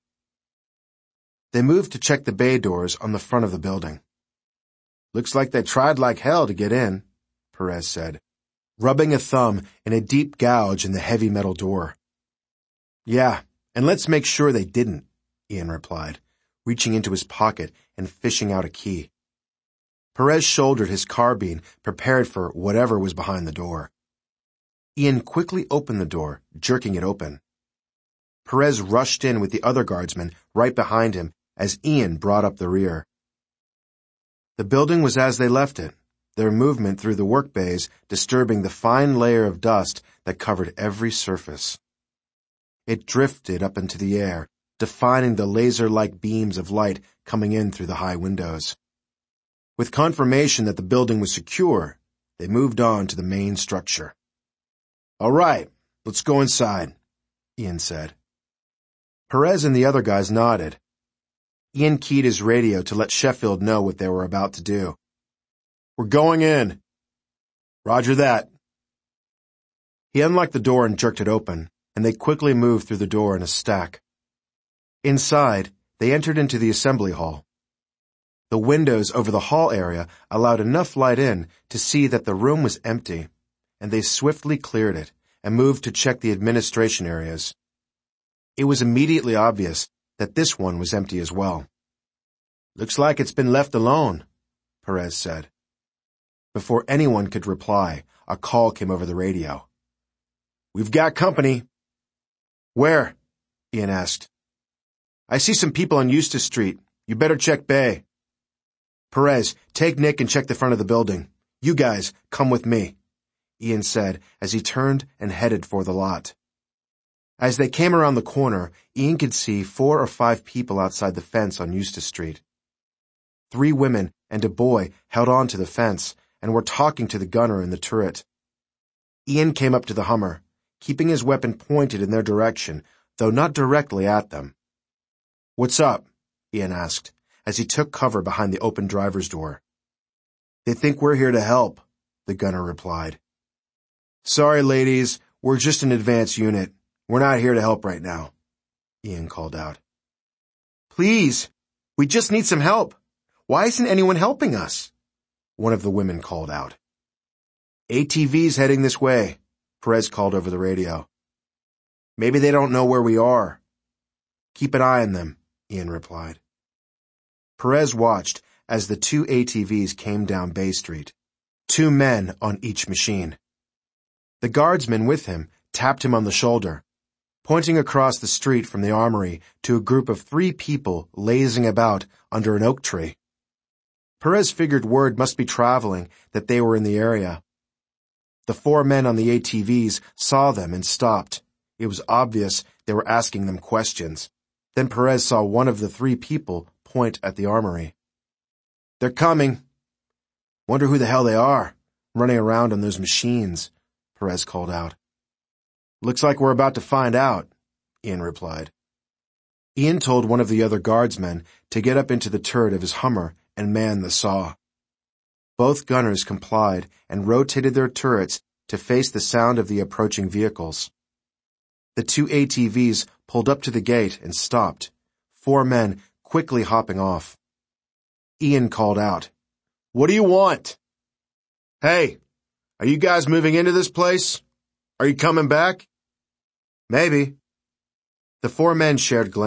They moved to check the bay doors on the front of the building. "Looks like they tried like hell to get in," Perez said, rubbing a thumb in a deep gouge in the heavy metal door. "Yeah, and let's make sure they didn't," Ian replied, reaching into his pocket and fishing out a key. Perez shouldered his carbine, prepared for whatever was behind the door. Ian quickly opened the door, jerking it open. Perez rushed in with the other guardsmen right behind him as Ian brought up the rear. The building was as they left it, their movement through the work bays disturbing the fine layer of dust that covered every surface. It drifted up into the air, defining the laser-like beams of light coming in through the high windows. With confirmation that the building was secure, they moved on to the main structure. "All right, let's go inside," Ian said. Perez and the other guys nodded. Ian keyed his radio to let Sheffield know what they were about to do. "We're going in." "Roger that." He unlocked the door and jerked it open, and they quickly moved through the door in a stack. Inside, they entered into the assembly hall. The windows over the hall area allowed enough light in to see that the room was empty, and they swiftly cleared it and moved to check the administration areas. It was immediately obvious that this one was empty as well. "Looks like it's been left alone," Perez said. Before anyone could reply, a call came over the radio. "We've got company." "Where?" Ian asked. "I see some people on Eustis Street. You better check Bay." "Perez, take Nick and check the front of the building. You guys, come with me," Ian said as he turned and headed for the lot. As they came around the corner, Ian could see four or five people outside the fence on Eustis Street. Three women and a boy held on to the fence and were talking to the gunner in the turret. Ian came up to the Hummer, keeping his weapon pointed in their direction, though not directly at them. "What's up?" Ian asked, as he took cover behind the open driver's door. "They think we're here to help," the gunner replied. "Sorry, ladies, we're just an advance unit. We're not here to help right now," Ian called out. "Please, we just need some help. Why isn't anyone helping us?" one of the women called out. "A T V's heading this way," Perez called over the radio. "Maybe they don't know where we are." "Keep an eye on them," Ian replied. Perez watched as the two A T Vs came down Bay Street, two men on each machine. The guardsman with him tapped him on the shoulder, pointing across the street from the armory to a group of three people lazing about under an oak tree. Perez figured word must be traveling that they were in the area. The four men on the A T Vs saw them and stopped. It was obvious they were asking them questions. Then Perez saw one of the three people point at the armory. "They're coming. Wonder who the hell they are, running around on those machines," Perez called out. "Looks like we're about to find out," Ian replied. Ian told one of the other guardsmen to get up into the turret of his Hummer and man the saw. Both gunners complied and rotated their turrets to face the sound of the approaching vehicles. The two A T Vs pulled up to the gate and stopped, four men quickly hopping off. Ian called out, "What do you want?" "Hey, are you guys moving into this place? Are you coming back?" "Maybe." The four men shared glances.